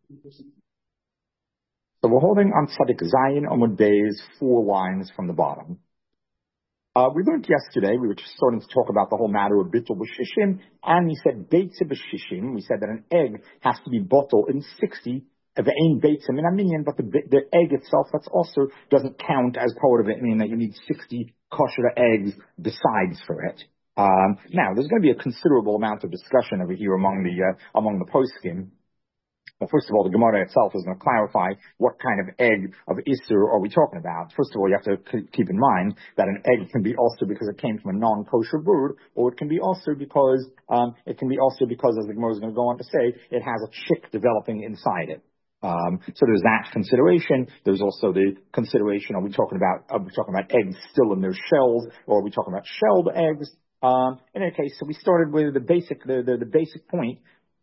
So we're holding on Tzadik Zayin Amud Beis, 4 lines from the bottom. We learned yesterday, we were just starting to talk about the whole matter of bittul b'shishim, and we said beitza b'shishim. We said that an egg has to be bottle in 60 of ain beitza min aminion, but the egg itself, that's also doesn't count as part of it, meaning that you need 60 kosher eggs besides for it. Now, there's going to be a considerable amount of discussion over here among the poskim. Well, first of all, the Gemara itself is going to clarify what kind of egg of Isser are we talking about. First of all, you have to keep in mind that an egg can be also because it came from a non-kosher bird, or it can be also because, as the Gemara is going to go on to say, it has a chick developing inside it. So there's that consideration. There's also the consideration, are we talking about eggs still in their shells, or are we talking about shelled eggs? In any case, so we started with the basic point.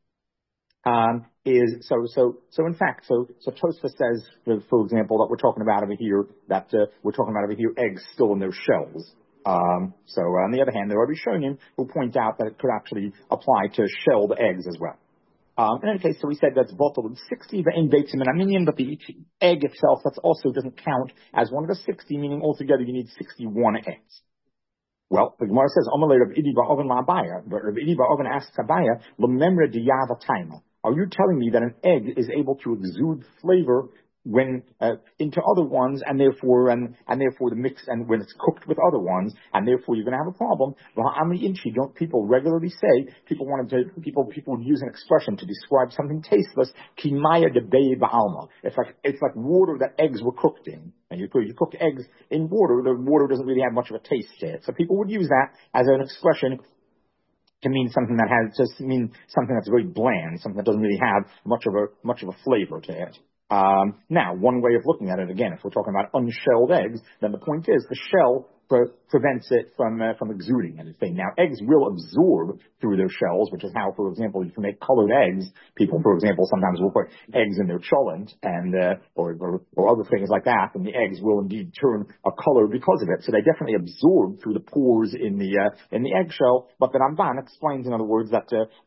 In fact, Tosfos says, for example, that we're talking about over here, eggs still in their shells. On the other hand, there are Rishonim who point out that it could actually apply to shelled eggs as well. In any case, so we said that's bottled in 60, but in beitzim and aminion, but the egg itself, that also doesn't count as one of the 60, meaning altogether you need 61 eggs. Well, the Gemara says, Amalei Rav Idi Ba'oven La'abaya, but Rav Idi Ba'oven asks Abaya, L'memra Diyava Taima. Are you telling me that an egg is able to exude flavor when into other ones, and therefore the mix, and when it's cooked with other ones, and therefore you're going to have a problem? Don't people regularly say, people would use an expression to describe something tasteless, kimaya de bei ba'alma. It's like water that eggs were cooked in. And you cook eggs in water, the water doesn't really have much of a taste to it. So people would use that as an expression to mean something that's very bland, something that doesn't really have much of a flavor to it. Now, one way of looking at it, again, if we're talking about unshelled eggs, then the point is the shell prevents it from exuding anything. Now, eggs will absorb through their shells, which is how, for example, you can make colored eggs. People, for example, sometimes will put eggs in their cholent and or other things like that, and the eggs will indeed turn a color because of it. So they definitely absorb through the pores in the eggshell. But the Ramban explains, in other words, that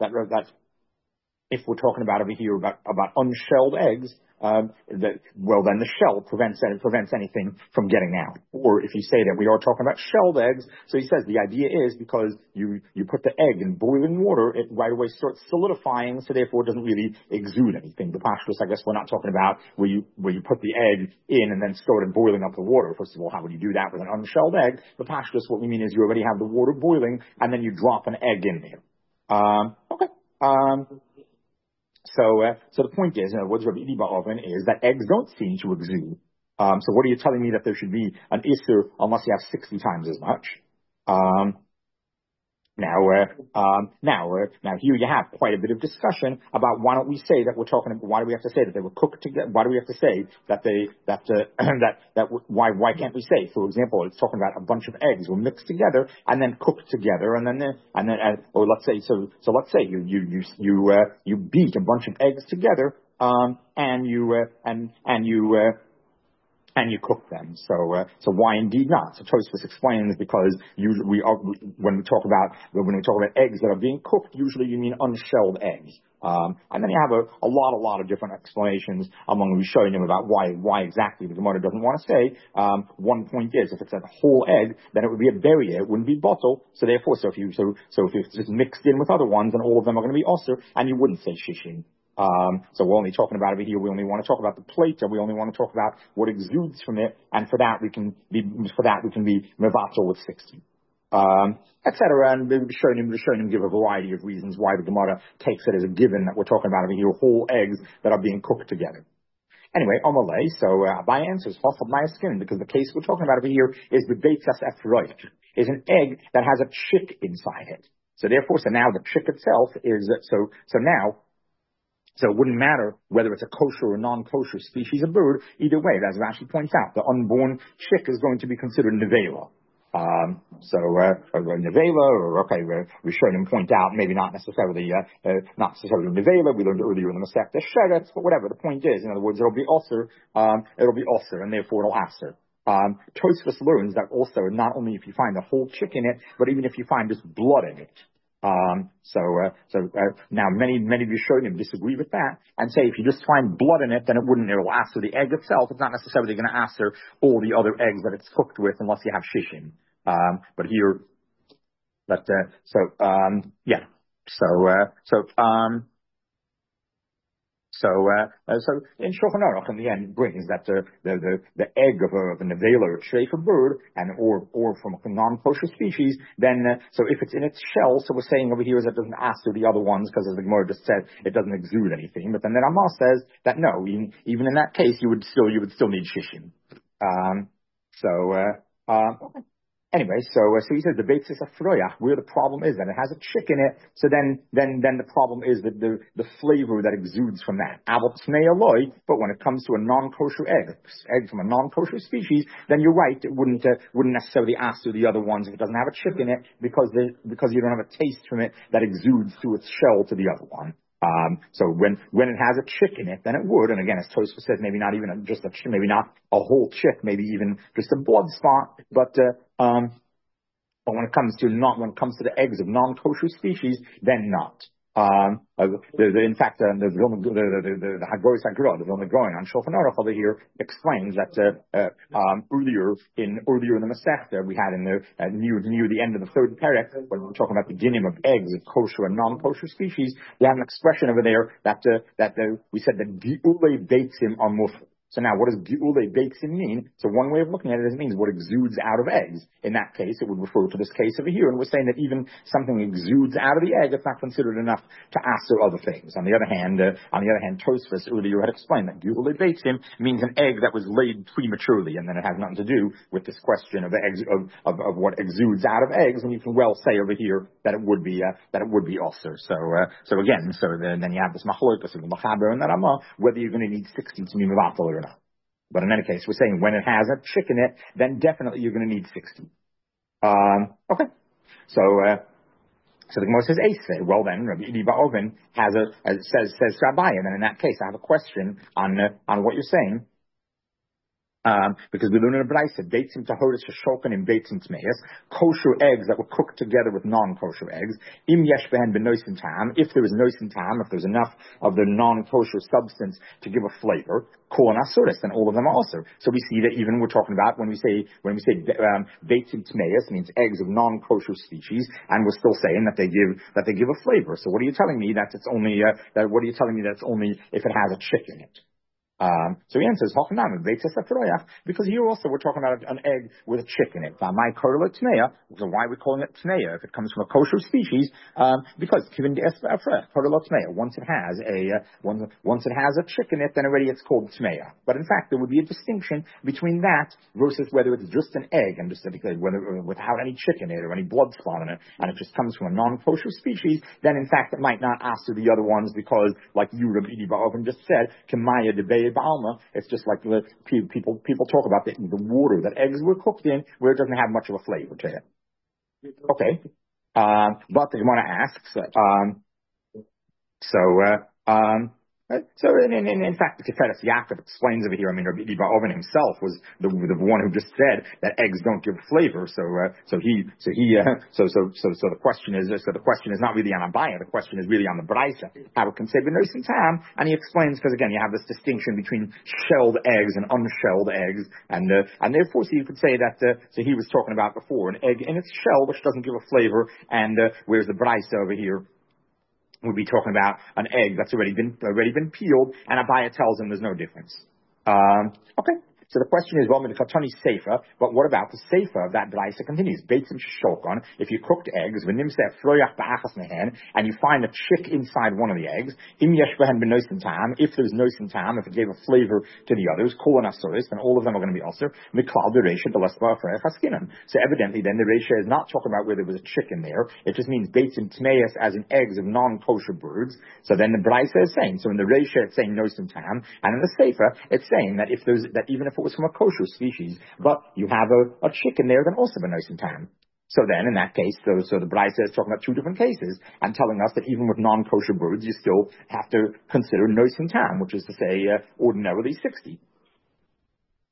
if we're talking about over here about unshelled eggs, then the shell prevents anything from getting out. Or if you say that we are talking about shelled eggs, so he says the idea is because you put the egg in boiling water, it right away starts solidifying, so therefore it doesn't really exude anything. The pashtus, I guess we're not talking about where you put the egg in and then started boiling up the water. First of all, how would you do that with an unshelled egg? The pashtus, what we mean is you already have the water boiling and then you drop an egg in there. Okay. So the point is, in other words, Rabbi Idi Ba'oven is that eggs don't seem to exude. So what are you telling me that there should be an Isser unless you have 60 times as much? Now here you have quite a bit of discussion about why don't we say that we're talking about, why do we have to say that they were cooked together? Why do we have to say why can't we say, for example, it's talking about a bunch of eggs were mixed together and then cooked together or let's say you beat a bunch of eggs together and you cook them. So why indeed not? So Tosfos explains because usually when we talk about eggs that are being cooked, usually you mean unshelled eggs. And then you have a lot of different explanations among Rishonim about why exactly the Gemara doesn't want to say. One point is, if it's a whole egg, then it would be a beria, it wouldn't be bottle. So therefore, if it's just mixed in with other ones, then all of them are going to be osir, and you wouldn't say shishim. So we're only talking about over here, we only want to talk about the plate, and we only want to talk about what exudes from it, and for that we can be mevatel with 60. Etc. And the Rishonim give a variety of reasons why the Gemara takes it as a given that we're talking about over here whole eggs that are being cooked together. Anyway, Amalei, so Abai answers, Hof my skin, because the case we're talking about over here is the Beitzas Efroit, is an egg that has a chick inside it. So now the chick itself is, so it wouldn't matter whether it's a kosher or non-kosher species of bird. Either way, as Rashi points out, the unborn chick is going to be considered nevela. Nevela, or Rishonim point out, maybe not necessarily nevela. We learned earlier in the Masechta Sheretz, but whatever. The point is, in other words, it'll be osir, and therefore it'll aser. Tosfos learns that also not only if you find the whole chick in it, but even if you find just blood in it. Now many of you Rishonim disagree with that and say if you just find blood in it, then it will answer the egg itself. It's not necessarily going to answer all the other eggs that it's cooked with unless you have shishim. But here, yeah. So in Shulchan Aruch in the end brings that the egg of a nevela or treifa bird or from a non-kosher species, then so if it's in its shell, so we're saying over here is that it doesn't answer the other ones because as the Gemara just said, it doesn't exude anything. But then the Ramah says that no, even in that case you would still need shishim. Anyway, so he says the basis of froyach, where the problem is that it has a chick in it. So then the problem is that the flavor that exudes from that. But when it comes to a non-kosher egg from a non-kosher species, then you're right. It wouldn't necessarily answer the other ones if it doesn't have a chick in it because you don't have a taste from it that exudes through its shell to the other one. So when it has a chick in it, then it would. And again, as Tosfos says, maybe not even maybe not a whole chick, maybe even just a blood spot. But when it comes to the eggs of non-kosher species, then not. In fact, the Hagoros Hagra, the Vilna Gaon on Shulchan Aruch over here explains that earlier in the Masechta we had near the end of the third perek when we were talking about the dinim of eggs of kosher and non-kosher species, we have an expression over there that we said that gi'ule beitzim are mufrad. So now, what does Geule Beitsim mean? So one way of looking at it is it means what exudes out of eggs. In that case, it would refer to this case over here. And we're saying that even something exudes out of the egg, it's not considered enough to answer other things. On the other hand, Tosfos earlier had explained that Geule Beitsim means an egg that was laid prematurely, and then it has nothing to do with this question of what exudes out of eggs. And you can well say over here that it would be ulcer. So then you have this machlokas of the Machaber and the Ramah, whether you're going to need 60 to be mevatel or not. But in any case, we're saying when it has a chick in it, then definitely you're going to need 60. Okay. So the Gemara says, Eiseh. Well then, Rabbi Idi Ba'oven says Rabbi, and then in that case, I have a question on what you're saying. Because we learn in a Braisa, beitzim tahoris sheshokan and beitzim tmeis, kosher eggs that were cooked together with non-kosher eggs, im yesh behen benoisin tam, if there is noisin tam, if there's enough of the non-kosher substance to give a flavor, kol and asuris, then all of them are also. So we see that even we're talking about when we say beitzim tmeis means eggs of non-kosher species, and we're still saying that they give a flavor. So what are you telling me that it's only that's only if it has a chick in it? So he answers, because here also we're talking about an egg with a chick in it. So why are we calling it tneya if it comes from a kosher species? Because once it has a chick in it, then already it's called tneya. But in fact, there would be a distinction between that versus whether it's just an egg and just whether without any chick in it or any blood spot in it, and it just comes from a non-kosher species. Then in fact, it might not answer the other ones because, like you, Rabbi Idi Ba'oven, just said, Kemaya debate. Ba'alma, it's just like the people talk about the water that eggs were cooked in, where it doesn't have much of a flavor to it. Okay, but the Gemara asks, so in fact, the Tiferet Yaakov explains over here. I mean, Rabbi Idi Ba'oven himself was the one who just said that eggs don't give flavor. So the question is not really on Abaya. The question is really on the Braisa. How it can say b'noisin tam, and he explains because again you have this distinction between shelled eggs and unshelled eggs, and therefore so you could say that so he was talking about before an egg in its shell which doesn't give a flavor, and whereas the Braisa over here we'd be talking about an egg that's already been peeled, and Abaya tells him there's no difference. Okay. So the question is, well, the Katani Sefer, but what about the Sefer of that Braisa continues? Beitzim shokon, if you cooked eggs, and you find a chick inside one of the eggs, im yesh behen benoisin tam, if there's noisin tam, if it gave a flavor to the others, kol and asuris, then all of them are going to be also miklal the reisha the lesba chaskinan. So evidently, then the reisha is not talking about where there was a chick in there. It just means beitzim tmeis as in eggs of non-kosher birds. So then the Braisa is saying, so in the reisha it's saying noisin tam, and in the Sefer it's saying that even if it was from a kosher species, but you have a chick in there, then also benoisin tam. So then, in that case, so the Braisa is talking about two different cases and telling us that even with non-kosher birds, you still have to consider noisin tam, which is to say ordinarily 60.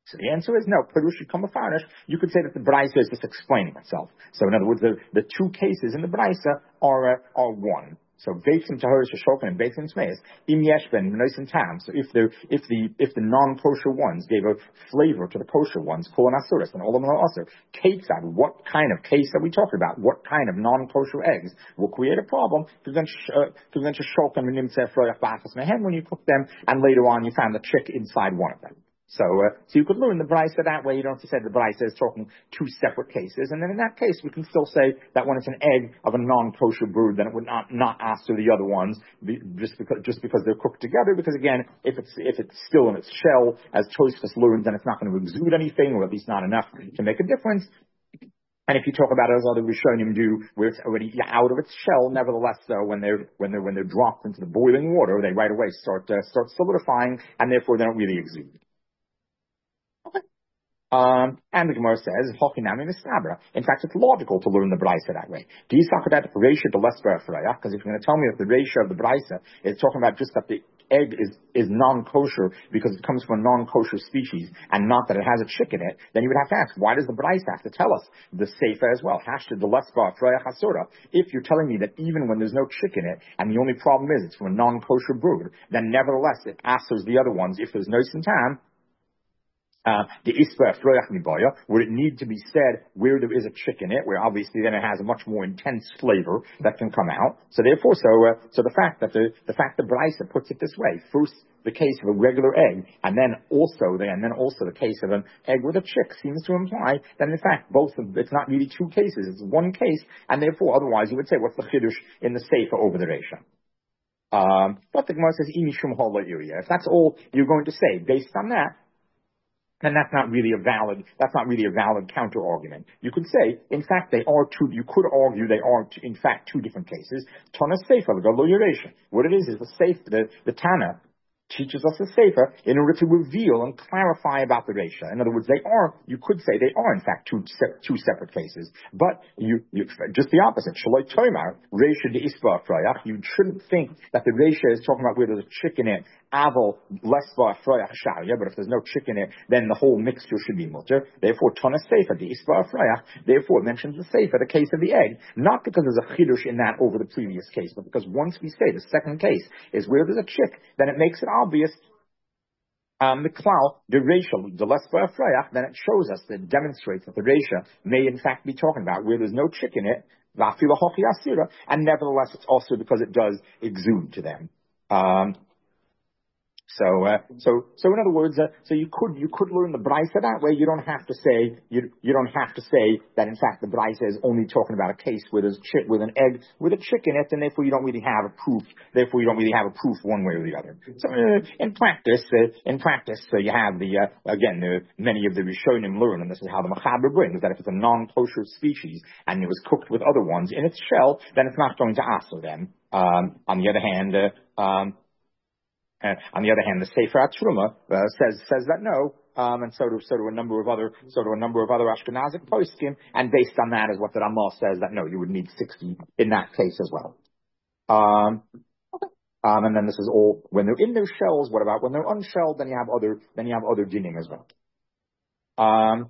So the answer is no. Perush Kama Farish. You could say that the Braisa is just explaining itself. So in other words, the two cases in the Braisa are one. So Beitzim Tahorish Shoshokan and Beitzim Smeis, Im Yeshben, Menois and Tam. So if the non-kosher ones gave a flavor to the kosher ones, Kol and Asuris, and all of them are also, Ketzad, what kind of case are we talking about? What kind of non-kosher eggs will create a problem to then Shoshokan and Nimtzeh Froyach Bachas Mehen when you cook them, and later on you found the chick inside one of them. So you could learn the Braisa that way. You don't have to say the Braisa is talking two separate cases. And then in that case, we can still say that when it's an egg of a non-kosher brood, then it would not ask to the other ones just because they're cooked together. Because again, if it's still in its shell, as Tosfos learns, then it's not going to exude anything, or at least not enough to make a difference. And if you talk about it as other Rishonim do, where it's already out of its shell, nevertheless, when they're dropped into the boiling water, they right away start solidifying, and therefore they don't really exude. And the Gemara says, in fact, it's logical to learn the Braisa that way. Because if you're going to tell me that the ratio of the Braisa is talking about just that the egg is non-kosher because it comes from a non-kosher species and not that it has a chick in it, then you would have to ask, why does the Braisa have to tell us the Seifa as well? If you're telling me that even when there's no chick in it and the only problem is it's from a non-kosher brood, then nevertheless it answers the other ones if there's no sintam. The ispa froyach mibaya, would it need to be said where there is a chick in it, where obviously then it has a much more intense flavor that can come out. So therefore, so the fact that the Braisa puts it this way: first the case of a regular egg, and then also the case of an egg with a chick, seems to imply that in fact it's not really two cases; it's one case, and therefore otherwise you would say what's the chiddush in the seifa over the reisha? But the Gemara says imishum ha'la area. If that's all you're going to say based on that, then that's not really a valid counter argument. You could say, in fact, you could argue they are, in fact, two different cases. Tana Seifa, what it is the Tana teaches us a sefer in order to reveal and clarify about the reisha. In other words, you could say they are in fact two separate cases, but you just the opposite. Shaloi toimar reisha de isba frayach. You shouldn't think that the reisha is talking about where there's a chick in it. Aval lesba frayach sharia. But if there's no chick in it, then the whole mixture should be mutter. Therefore, tana sefer de isba frayach. Therefore, it mentions the sefer, the case of the egg, not because there's a chidush in that over the previous case, but because once we say the second case is where there's a chick, then it makes it obvious. The klal, the racial, the less frayach, then it shows us, that demonstrates that the reisha may in fact be talking about where there's no chick in it, and nevertheless it's also because it does exude to them. So in other words, so you could learn the Braisa that way. You don't have to say that in fact the Braisa is only talking about a case where there's chick with an egg with a chick in it, and therefore you don't really have a proof. Therefore you don't really have a proof one way or the other. So in practice, you have many of the Rishonim learn, and this is how the Machaber brings that if it's a non-kosher species and it was cooked with other ones in its shell, then it's not going to aso them. On the other hand, the Sefer HaTruma says that no, and so do a number of other Ashkenazic poskim, and based on that is what the Ramah says that no, you would need 60 in that case as well. And then this is all when they're in their shells. What about when they're unshelled? Then you have other dinim as well.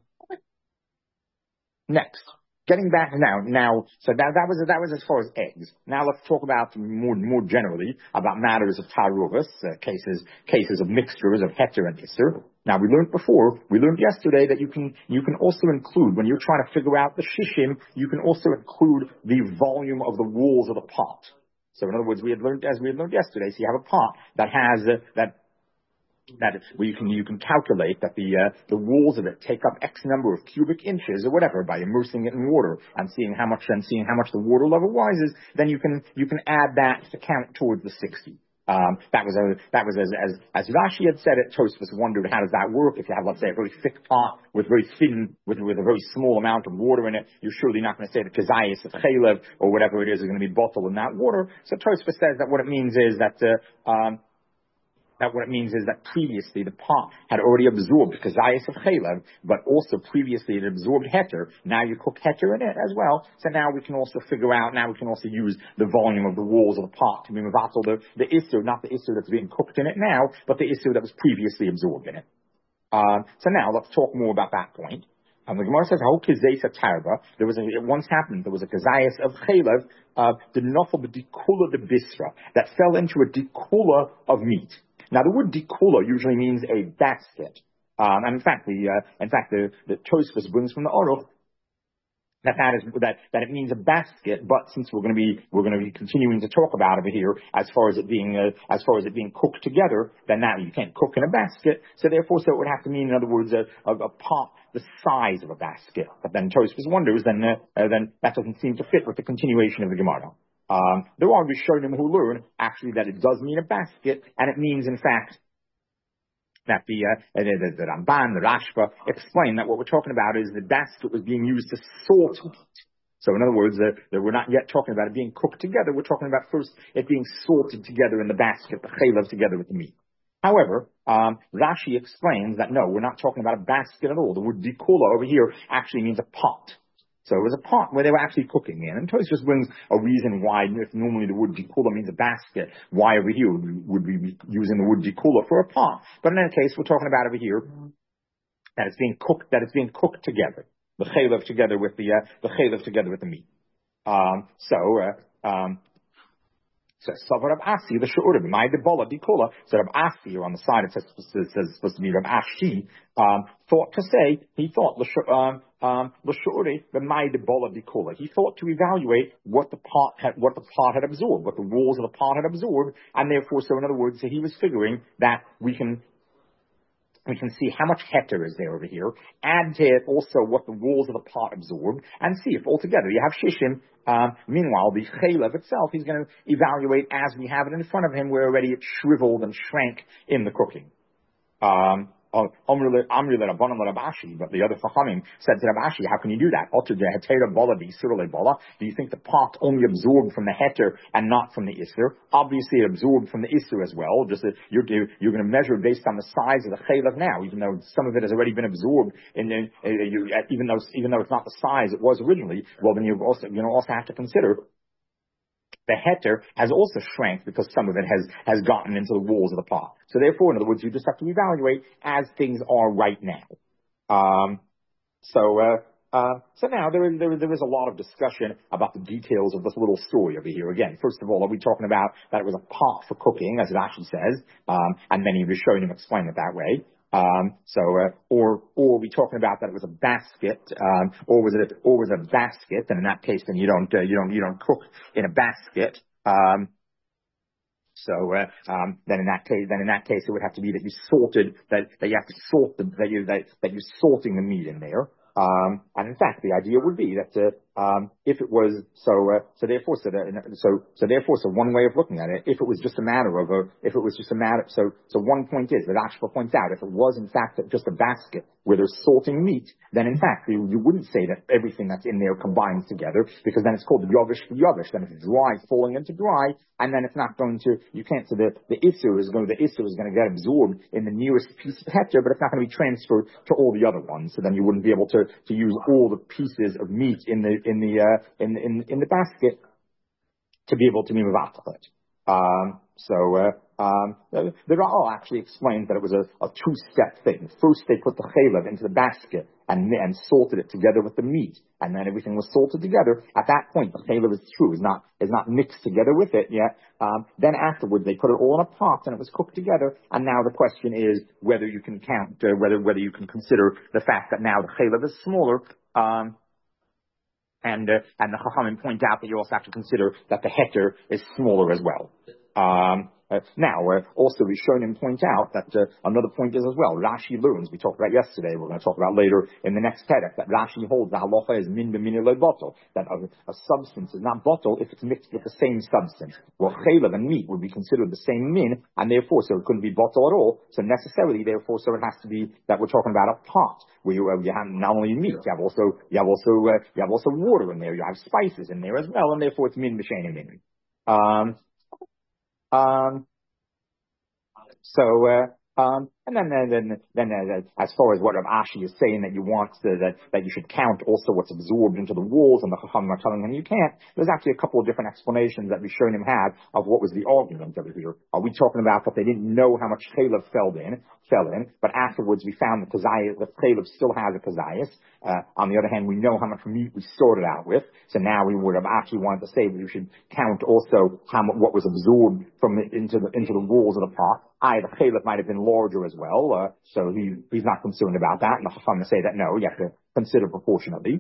Next. Getting back now, so that was as far as eggs. Now let's talk about more generally about matters of taruvas, cases of mixtures of heter and isser. Now we learned yesterday that you can also include, when you're trying to figure out the shishim, you can also include the volume of the walls of the pot. So in other words, we had learned yesterday, so you have a pot that has where you can calculate that the walls of it take up X number of cubic inches or whatever by immersing it in water and seeing how much the water level rises. Then you can add that to count towards the 60. That was as Rashi had said it. Tosfos wondered, how does that work? If you have, let's say, a very thick pot with a very small amount of water in it, you're surely not going to say the kazayis of chaylev or whatever it is going to be bottled in that water. So Tosfos says that what it means is that previously the pot had already absorbed kazayis of chaylev, but also previously it absorbed heter. Now you cook heter in it as well. So now we can also use the volume of the walls of the pot to be mevatel the isser, not the isser that's being cooked in it now, but the isser that was previously absorbed in it. So now let's talk more about that point. The Gemara says, "How kizayis tarba?" It once happened. There was a kizayis of chaylev, the nafal b'dikula de bisra that fell into a dikula of meat. Now, the word dikula usually means a basket, and in fact, the Tosfos brings from the Aruch that it means a basket, but since we're going to be continuing to talk about it here as far as it being cooked together, then now you can't cook in a basket. So therefore, it would have to mean, in other words, a pot the size of a basket. But then Tosfos wonders, then that doesn't seem to fit with the continuation of the Gemara. There are Rishonim who learn actually that it does mean a basket, and it means in fact that the Ramban, the Rashba, explain that what we're talking about is the basket was being used to salt meat. So in other words, that we're not yet talking about it being cooked together. We're talking about first it being salted together in the basket, the chaylev together with the meat. However, Rashi explains that no, we're not talking about a basket at all. The word dikula over here actually means a pot. So it was a pot where they were actually cooking in. And Tosfos brings a reason why, if normally the word dikula means a basket, why over here would we be using the word dikula for a pot? But in any case, we're talking about over here that it's being cooked together. The chaylev together with the meat. So Savar Rav Asi, the Shu'urim, my debola dikula. So Rav Asi, or on the side it says supposed to be Rav Ashi, he thought l'shu'uri b'may debola dikula. He thought to evaluate what the pot had absorbed, what the walls of the pot had absorbed, and therefore, so in other words, he was figuring that we can see how much heter is there over here, add to it also what the walls of the pot absorb, and see if altogether you have shishim. Meanwhile, the chaylev itself, he's going to evaluate as we have it in front of him, where already it shriveled and shrank in the cooking. But the other Chachamim said to Rav Ashi, how can you do that? Do you think the pot only absorbed from the heter and not from the isser? Obviously it absorbed from the isser as well, just that you're going to measure based on the size of the chaylev now, even though some of it has already been absorbed, even though it's not the size it was originally. Well, then you also have to consider the heter has also shrank because some of it has gotten into the walls of the pot. So therefore, in other words, you just have to evaluate as things are right now. So now there is a lot of discussion about the details of this little story over here. Again, first of all, are we talking about that it was a pot for cooking, as Rashi says, and many of you showing him explain it that way. Or are we talking about that it was a basket, or was it a basket? And in that case, then you don't cook in a basket. Then in that case, it would have to be that you salted, that you have to salt that you're salting the meat in there. And in fact, the idea would be that if it was so one way of looking at it, if it was just a matter, so one point is that Ashba points out, if it was in fact just a basket where there's salting meat, then in fact you wouldn't say that everything that's in there combines together, because then it's called yavish yavish. Then it's dry falling into dry, and then it's not going to. You can't say that the isser is going to get absorbed in the nearest piece of heter, but it's not going to be transferred to all the other ones. So then you wouldn't be able to use all the pieces of meat in the basket to be able to be mevatel it. The Ra'al actually explains that it was a two-step thing. First, they put the chaylev into the basket and salted it together with the meat, and then everything was salted together. At that point, the chaylev is not mixed together with it yet. Then afterwards, they put it all in a pot and it was cooked together. And now the question is whether you can count, whether you can consider the fact that now the chaylev is smaller. And the Chachamim point out that you also have to consider that the heter is smaller as well. Also Rishonim point out that another point is as well. Rashi learns, we talked about yesterday, we're going to talk about later in the next perek, that Rashi holds the halacha is min b'min lo bottle, that a substance is not bottle if it's mixed with the same substance. Well, chaylev and meat would be considered the same min, and therefore, so it couldn't be bottle at all. So necessarily, therefore, so it has to be that we're talking about a pot where you have not only meat, you have also water in there, you have spices in there as well, and therefore it's min b'shein min. And as far as what Rav Ashi is saying that you want that you should count also what's absorbed into the walls, and the Chachamim are telling him you can't. There's actually a couple of different explanations that Rishonim have of what was the argument over here. Are we talking about that they didn't know how much chaylev fell in, but afterwards we found the chaylev still has a kazayas. On the other hand, we know how much meat we started out with, so now we would have actually wanted to say that you should count also what was absorbed from into the walls of the pot. The chaylev might have been larger as well, so he's not concerned about that. And the Chachamim say that no, you have to consider proportionately.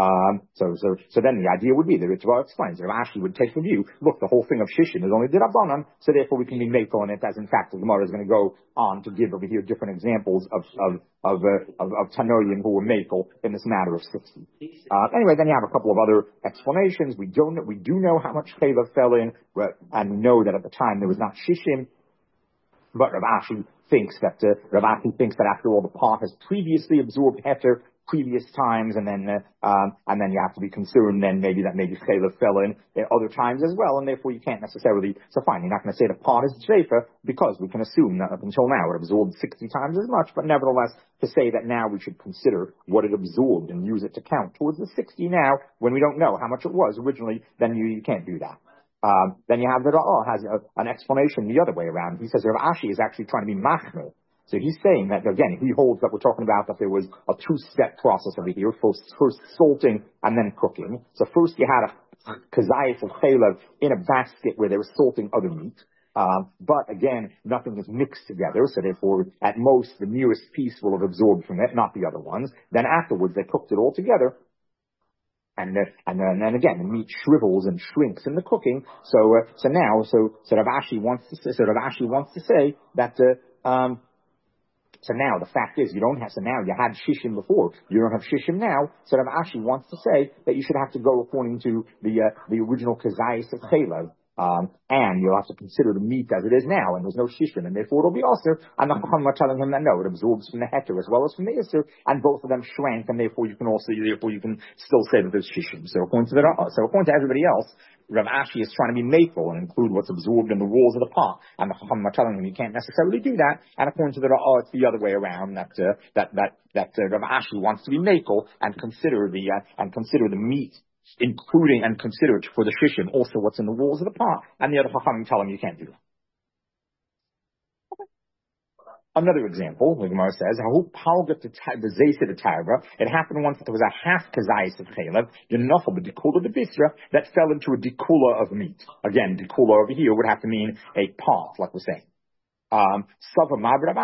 So then the idea would be that Ritva explains that Rashi would take the view, look, the whole thing of Shishim is only Dirabanan, so therefore we can be makel on it, as in fact the Gemara is going to go on to give over here different examples of Tanoim who were makel in this matter of 60. Anyway, then you have a couple of other explanations. We do know how much chaylev fell in, and we know that at the time there was not Shishim. But Rav Ashi thinks that after all, the pot has previously absorbed heter previous times, and then you have to be concerned then maybe chaylev fell in other times as well, and therefore you can't necessarily. So fine, you're not going to say the pot is shayfa because we can assume that up until now it absorbed 60 times as much, but nevertheless to say that now we should consider what it absorbed and use it to count towards the 60 now when we don't know how much it was originally, then you can't do that. Then you have the Ra'ah has an explanation the other way around. He says Rav Ashi is actually trying to be machmir. So he's saying that, again, he holds that we're talking about that there was a two-step process over here, first salting and then cooking. So first you had a kazayas of chaylev in a basket where they were salting other meat. But again, nothing is mixed together, so therefore, at most, the nearest piece will have absorbed from it, not the other ones. Then afterwards, they cooked it all together. And then again, the meat shrivels and shrinks in the cooking. So Rav Ashi wants to say that, so now the fact is so now you had Shishim before, you don't have Shishim now, so Rav Ashi wants to say that you should have to go according to the original Kazayas of Chaylev. And you'll have to consider the meat as it is now, and there's no shishim, and therefore it'll be aser. And the Chachamim are telling him that no, it absorbs from the heter as well as from the iser, and both of them shrank, and therefore you can still say that there's shishim. So according to everybody else, Rav Ashi is trying to be makel and include what's absorbed in the walls of the pot, and the Chachamim are telling him you can't necessarily do that. And according to the Ra'ah, it's the other way around that Rav Ashi wants to be makel and consider the meat, including and consider for the shishim also what's in the walls of the pot, and the other Chachamim tell him you can't do that. Another example, the Gemara says, it happened once that there was a half kazayis of chaylev, that fell into a dikula of meat. Again, dikula over here would have to mean a pot, like we're saying. So Ma'abed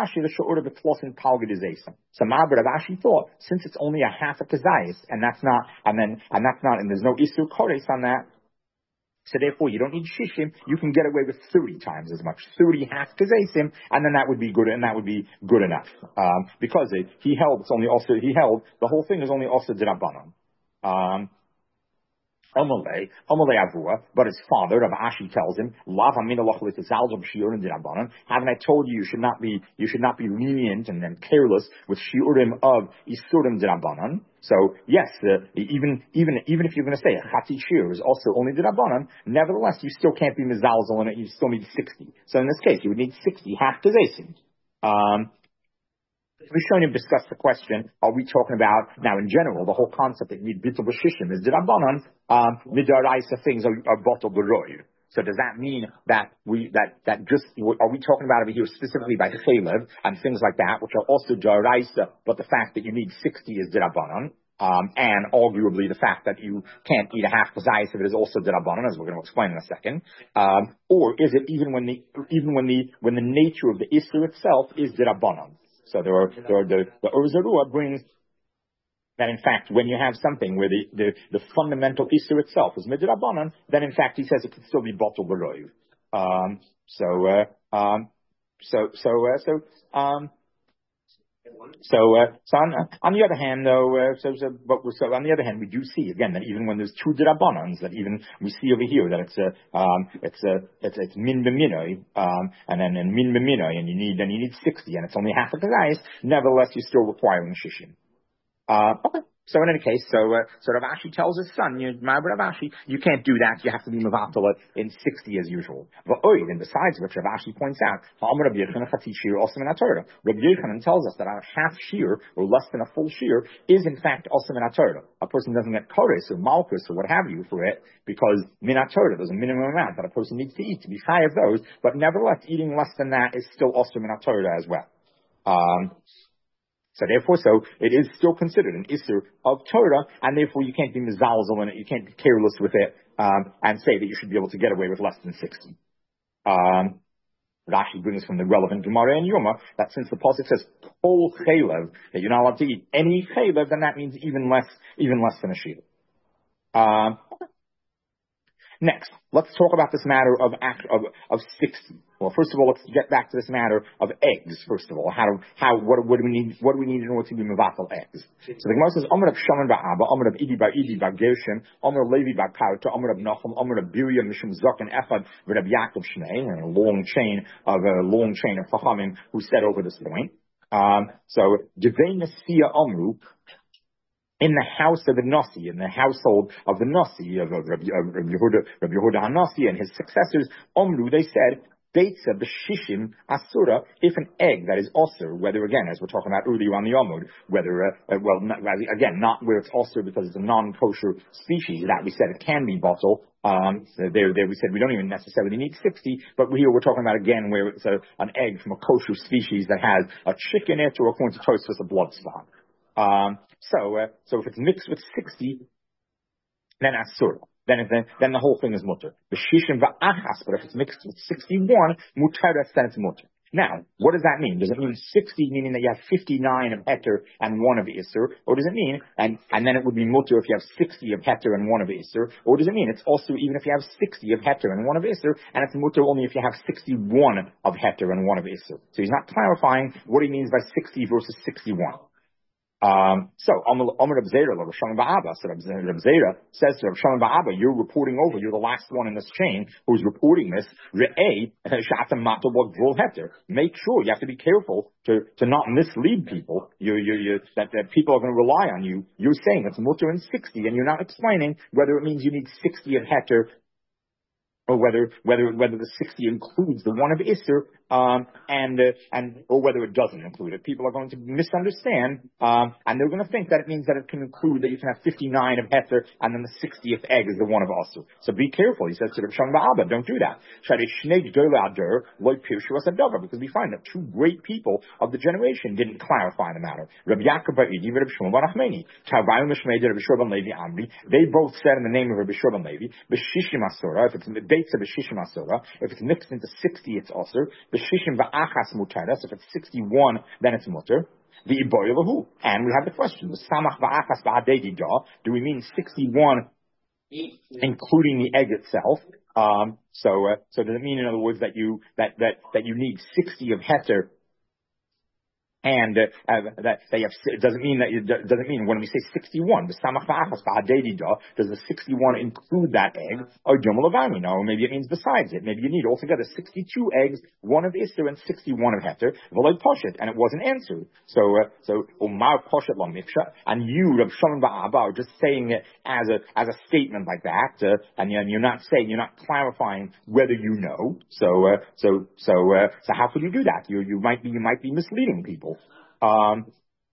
Ashi thought, since it's only a half a kazayis, and there's no isur kores on that, so therefore you don't need shishim, you can get away with 30 times as much, 30 half kazaysim, and then that would be good enough. Because he held the whole thing is only also d'Rabbanan. Amalei Avua, but his father, Rav Ashi, tells him, haven't I told you should not be lenient and then careless with shiurim of isurim d'Rabbanan? So yes, even if you're going to say a chati shir is also only d'Rabbanan, nevertheless you still can't be mizalzel on it. You still need 60. So in this case, you would need 60 half kazaysim. Rishonim discussed the question, are we talking about, now in general, the whole concept that you need bittul b'shishim is d'Rabbanan, midaraisa things are bottled b'roy. So does that mean that are we talking about over here specifically by chaylev and things like that, which are also d'araisa, but the fact that you need 60 is d'Rabbanan, and arguably the fact that you can't eat a half kazayis if it is also d'Rabbanan, as we're going to explain in a second, or is it even when the nature of the issue itself is d'Rabbanan? So the Urzarua brings that in fact when you have something where the fundamental issue itself is midrabanan, then in fact he says it could still be bottled b'roiv. On the other hand, though, on the other hand, we do see again that even when there's two d'Rabbanans, that even we see over here that it's min b'minoi, and then in min b'minoi, and you need 60, and it's only half a kazayis. Nevertheless, you're still requiring shishim. Okay. So in any case, so Rav Ashi tells his son, Rav Ashi, you can't do that. You have to be mevatala in 60 as usual. But and besides which, Rav Ashi points out, Rabbi Yochanan tells us that a half shear or less than a full shear is in fact also minatorah. A person doesn't get kores or malchus or what have you for it because minatorah, there's a minimum amount that a person needs to eat to be high of those. But nevertheless, eating less than that is still also minatorah as well. So therefore, it is still considered an Isser of Torah, and therefore you can't be mizalzel in it, you can't be careless with it, and say that you should be able to get away with less than 60. Rashi brings from the relevant Gemara and Yoma that since the pasuk says kol chaylev, that you're not allowed to eat any chaylev, then that means even less than a shear. Next, let's talk about this matter of 60. Well, first of all, let's get back to this matter of eggs. First of all, what do we need in order to be mevatel eggs? So the Gemara says, Amar of Shaman ba'Abba, Amar of Idi bar Gershom, Amar of Levi bar Karta, Amar of Nachum, Amar of Birya Mishum Zaken Echad, Reb Yaakov Shnei, and a long chain of Chachamim who said over this point. So Devei Nasiya Amru. In the house of the Nasi, in the household of the Nasi, of Rabbi Yehuda HaNasi and his successors, Omru, they said, Beitza b'shishim asura, if an egg that is osur, whether again, as we're talking about earlier on the Amud, whether, not where it's osur because it's a non-kosher species, that we said it can be bottle. There we said we don't even necessarily need 60, but here we're talking about again where it's an egg from a kosher species that has a chick in it or according to Tosfos a blood spot. So if it's mixed with 60, then asur. Then the whole thing is mutter. B'shishim va'achas, but if it's mixed with 61, mutaras, then it's mutter. Now, what does that mean? Does it mean 60, meaning that you have 59 of heter and 1 of isur? Or does it mean, and then it would be mutter if you have 60 of heter and 1 of isur? Or does it mean it's also even if you have 60 of heter and 1 of isur, and it's mutter only if you have 61 of heter and 1 of isur? So he's not clarifying what he means by 60 versus 61. Amar Reb Zera, Rav Shimon bar Abba, so Reb Zera says to Rav Shimon bar Abba, you're reporting over, you're the last one in this chain who's reporting this. Make sure, you have to be careful to not mislead people. That people are going to rely on you. You're saying it's mutter in 60, and you're not explaining whether it means you need 60 of heter, or whether the 60 includes the 1 of Isser, or whether it doesn't include it. People are going to misunderstand, and they're going to think that it means that it can include, that you can have 59 of Heter, and then the 60th egg is the 1 of Isser. So be careful, he says to Rav Shimon bar Abba, don't do that. Because we find that 2 great people of the generation didn't clarify the matter. Rabbi Yaakov bar Idi, Rabbi Shimon bar Nachmani. They both said in the name of Rabbi Shimon Levi, B'shishim asura, if it's if it's mixed into 60, it's osir. B'shishim va'achas mutaras. If it's 61, then it's mutter. The iboyalahu. And we have the question: the samach va'achas ba'adei da. Do we mean 61, including the egg itself? So does it mean, in other words, that you need 60 of heter? And that you have, doesn't mean when we say 61, the samach va'achas ba'adei da, does the 61 include that egg? Or jomalavami? No, maybe it means besides it. Maybe you need altogether 62 eggs, 1 of Isser and 61 of Heter. V'loy poshet, and it wasn't answered. So umar poshet lo mifsha, and you, Rav Shimon bar Abba, are just saying it as a statement like that, and you're not clarifying whether you know. So how could you do that? You might be misleading people. And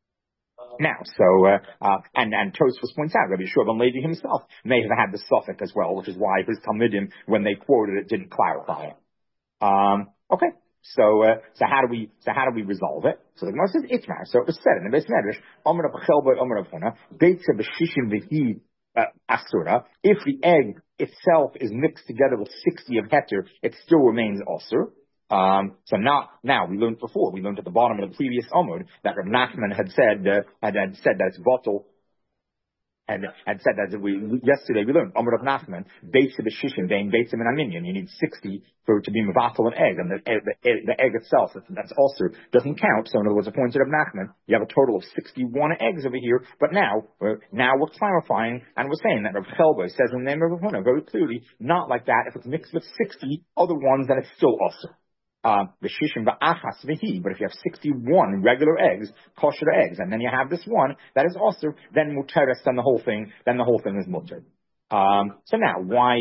Tosfos points out, Rabbi Shua ben Levi himself may have had the suffix as well, which is why his Talmidim, when they quoted it, didn't clarify it. Okay. So how do we resolve it? So the Gemara says Itmar. So it was said in the Beis Medrash, Amar of Chelba, Amar of Huna, Beitza b'shishim v'hi asura. If the egg itself is mixed together with 60 of heter, it still remains osur. So now we learned before. We learned at the bottom of the previous Amud that Rav Nachman had said that it's bottle, and said that yesterday we learned Amud of Nachman Beitza b'shishim vein Beitza min aminyan. You need 60 for it to be mevatel an egg, and the egg itself that's also doesn't count. So in other words, according to Rav Nachman, you have a total of 61 eggs over here. But now we're clarifying, and we're saying that Rav Chelba says in the name of Rav Huna very clearly, not like that. If it's mixed with 60 other ones, then it's still also. V'shishim v'achas v'hi, but if you have 61 regular eggs, kosher eggs, and then you have this one that is also, then muteres, then the whole thing is muter. So now, why,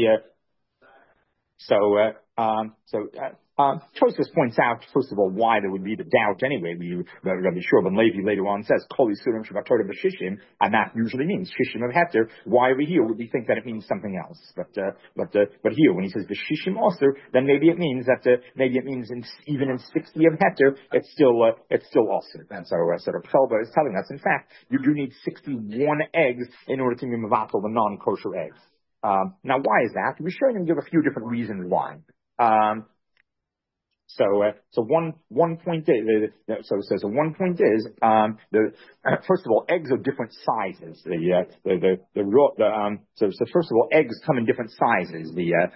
Tosfos points out, first of all, why there would be the doubt anyway. Rabbi Shua ben Levi later on says, Kol Yisurim Shabbatot b'shishim, and that usually means shishim of heter. Why over here would we think that it means something else? But here, when he says b'shishim also, then maybe it means even in 60 of heter, it's still also. And so Rav Chelba is telling us, in fact, you do need 61 eggs in order to be mevatel the non-kosher eggs. Now, why is that? We're showing him give a few different reasons why. So one point is, first of all, eggs are different sizes. So first of all, eggs come in different sizes.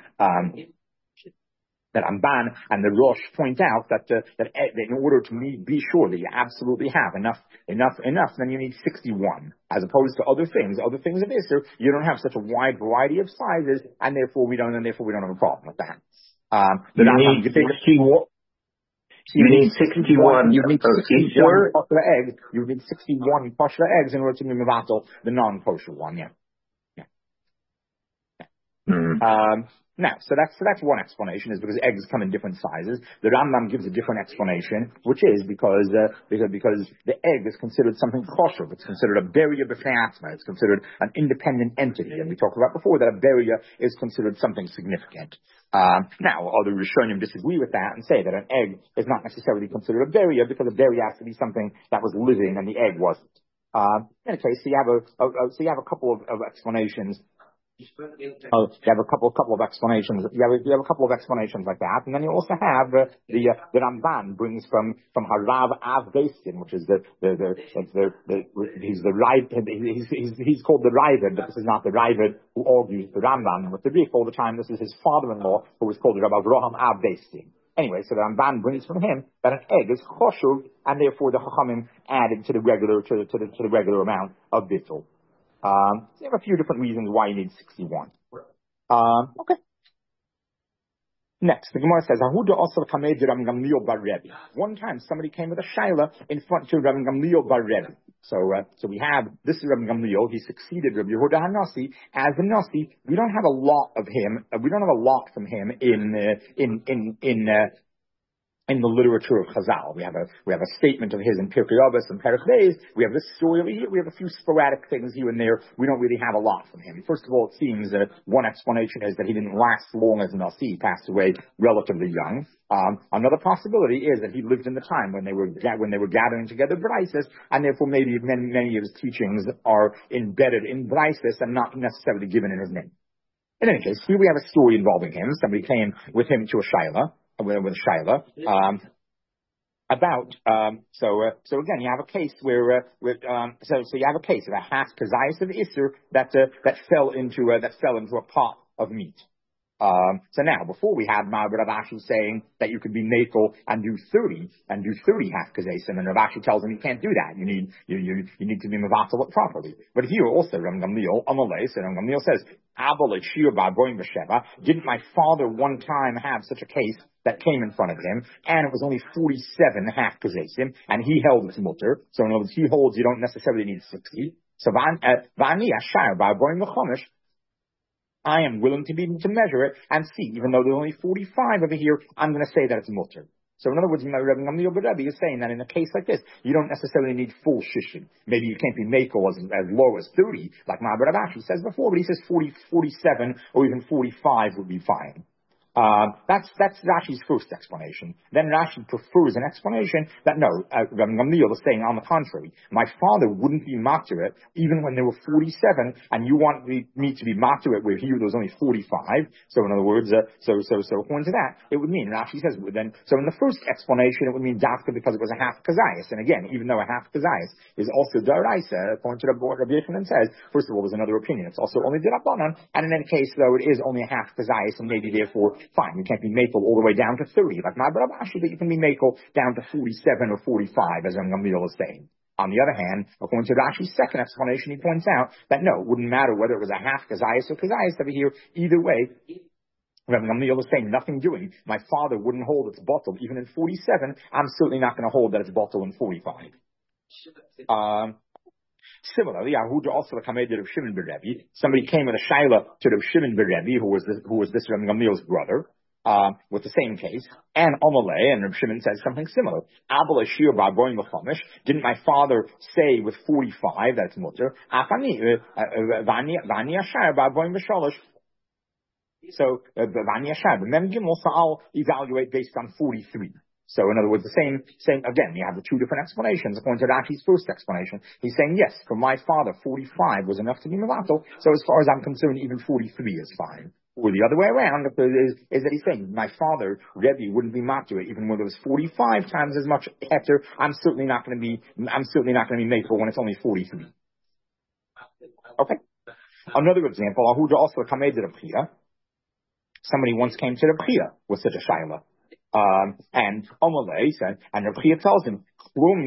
That Ramban and the Rosh point out that in order to be sure that you absolutely have enough, then you need 61, as opposed to other things of Isser. You don't have such a wide variety of sizes, and therefore we don't have a problem with that. You need 61. You need 61. You need 61 kosher eggs. You need 61 kosher eggs in order to be mevatel the non-kosher one. Yeah. Now, so that's one explanation, is because eggs come in different sizes. The Rambam gives a different explanation, which is because the egg is considered something kosher. It's considered a beria b'fnei atzma. It's considered an independent entity. And we talked about before that a beria is considered something significant. Now, other Rishonim disagree with that and say that an egg is not necessarily considered a beria, because a beria has to be something that was living and the egg wasn't. In any case, so you have a couple of explanations. You have a couple of explanations. You have a couple of explanations like that, and then you also have the Ramban brings from Harav Av Beiskin, which is he's called the Ravid, but this is not the Ravid who argues the Ramban with the Greek all the time. This is his father-in-law, who was called Rabbi Avraham Av Beiskin. Anyway, so the Ramban brings from him that an egg is kosher, and therefore the Chachamim added to the regular amount of bittul. So you have a few different reasons why you need 61. Okay. Next, the Gemara says, Ahuda also kamed Rabbi Gamliel bar Rebbe. One time somebody came with a shaila in front to Rabbi Gamliel bar Rebbe. So we have, this is Rabbi Gamliel, he succeeded Rabbi Yehuda HaNasi as the Nasi. We don't have a lot of him, we don't have a lot from him in the literature of Chazal. We have a statement of his in Pirkei Avos and Perek Beis. We have this story over here. We have a few sporadic things here and there. We don't really have a lot from him. First of all, it seems that one explanation is that he didn't last long as a Nasi. He passed away relatively young. Another possibility is that he lived in the time when they were gathering together Braisos, and therefore maybe many of his teachings are embedded in Braisos and not necessarily given in his name. In any case, here we have a story involving him. Somebody came with him to a shaila. With Shaila, so again, you have a case where, so you have a case of a half kazayas of Isser that fell into a pot of meat. So now, before we had Rav Ashi saying that you could be makel and do 30 half kazesim, and Rav Ashi tells him you can't do that. You need to be mevatel it properly. But here also, Rav Gamliel Amalei, so Rav Gamliel says, didn't my father one time have such a case that came in front of him, and it was only 47 half kazesim, and he held it's mutter. So in other words, he holds you don't necessarily need 60. So vani ashar ba'boim mechomish. I am willing to measure it and see, even though there's only 45 over here, I'm going to say that it's mutter. So in other words, Rabbi Gamliel bar Rebbe is saying that in a case like this, you don't necessarily need full shishim. Maybe you can't be makel as low as 30, like Rav Ashi says before, but he says 40, 47, or even 45 would be fine. That's Rashi's first explanation. Then Rashi prefers an explanation that no, Rabbi Gamliel is saying on the contrary. My father wouldn't be makter even when there were 47, and you want me to be makter where here there was only 45. So in other words, so according to that, it would mean Rashi says then. So in the first explanation, it would mean dafka because it was a half kazayas. And again, even though a half kazayas is also daraisa, according to what Rabbi Yochanan says, first of all, there's another opinion. It's also only dirabanan, and in any case, though, it is only a half kazayas, and maybe therefore. Fine, you can't be makel all the way down to 30, like Rav Ashi, but you can be makel down to 47 or 45, as Gamliel is saying. On the other hand, according to Rashi's second explanation, he points out that no, it wouldn't matter whether it was a half kazayas or kazayas over here. Either way, Rabbi Gamliel was saying nothing doing. My father wouldn't hold it's bottled even in 47. I'm certainly not going to hold that it's bottled in 45. Similarly, Ahuda also came to Rav Shimon ben Rebbe. Somebody came with a shaila to Rav Shimon ben Rebbe, who was this Rabbi Gamliel's brother, with the same case, and Amalei, and Rav Shimon says something similar. Abel Ashir bar going b'chamish. Didn't my father say with 45 that's mutter? Afani vani ashar bar going b'shalosh. So vani ashar. The Mem Gimel I'll evaluate based on 43. So in other words, the same, again, you have the two different explanations. According to Rashi's first explanation, he's saying, yes, for my father, 45 was enough to be Milato. So as far as I'm concerned, even 43 is fine. Or the other way around, is that he's saying, my father, Rebbe, wouldn't be Matu, even when it was 45 times as much Heter. I'm certainly not going to be Maple when it's only 43. Okay. Another example, Ahuda also Kamed Reb Chia. Somebody once came to Reb Chia with such a shaila. And Omalei said, and Reb Chia tells him, Klum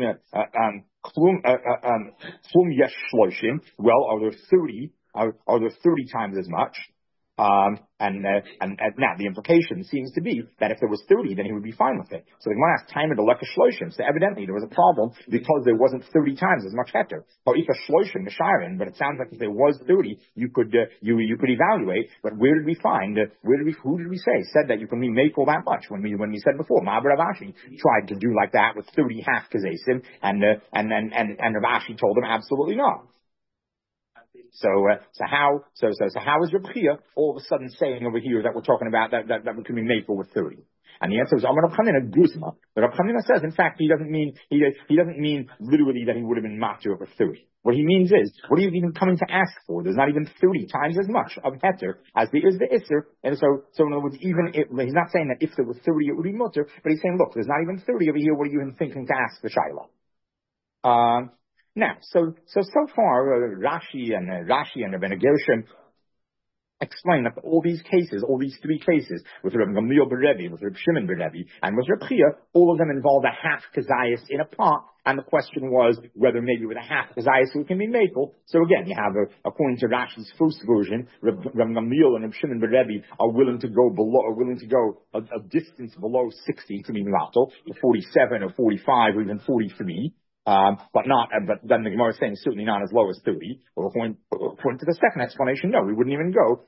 yesh shloshim. Well, are there 30 times as much? And now the implication seems to be that if there was 30, then he would be fine with it. So the Gemara asked time of the leka shloshim. So evidently there was a problem because there wasn't 30 times as much heter. Or if a shloshim misharin, but it sounds like if there was 30, you could evaluate. But where did we find? Who did we say said that you can make all that much? When we said before, Ma'aber Rav Ashi tried to do like that with 30 half kazesim, and Rav Ashi told him absolutely not. So how is Reb Chia all of a sudden saying over here that we're talking about that we can be maple with 30? And the answer is Amar Rav Chanina Guzma. But Rav Chanina says, in fact, he doesn't mean literally that he would have been matur with 30. What he means is, what are you even coming to ask for? There's not even 30 times as much of heter as there is the isser. And so in other words, he's not saying that if there was 30 it would be mutter, but he's saying, look, there's not even 30 over here. What are you even thinking to ask the Shaila? Now, so far, Rashi and Rabbeinu Gershom explain that all these three cases, with Rabbi Gamliel ben Rebbe, with Rabbi Shimon ben Rebbe, and with Reb Chia, all of them involve a half kazayas in a pot, and the question was whether maybe with a half kazayas it can be maple. So again, you have, according to Rashi's first version, Rabbi Gamliel and Rabbi Shimon ben Rebbe are willing to go a distance below 60 to be matal, 47 or 45 or even 43. But then the Gemara is saying certainly not as low as 30. Or according to the second explanation, no, we wouldn't go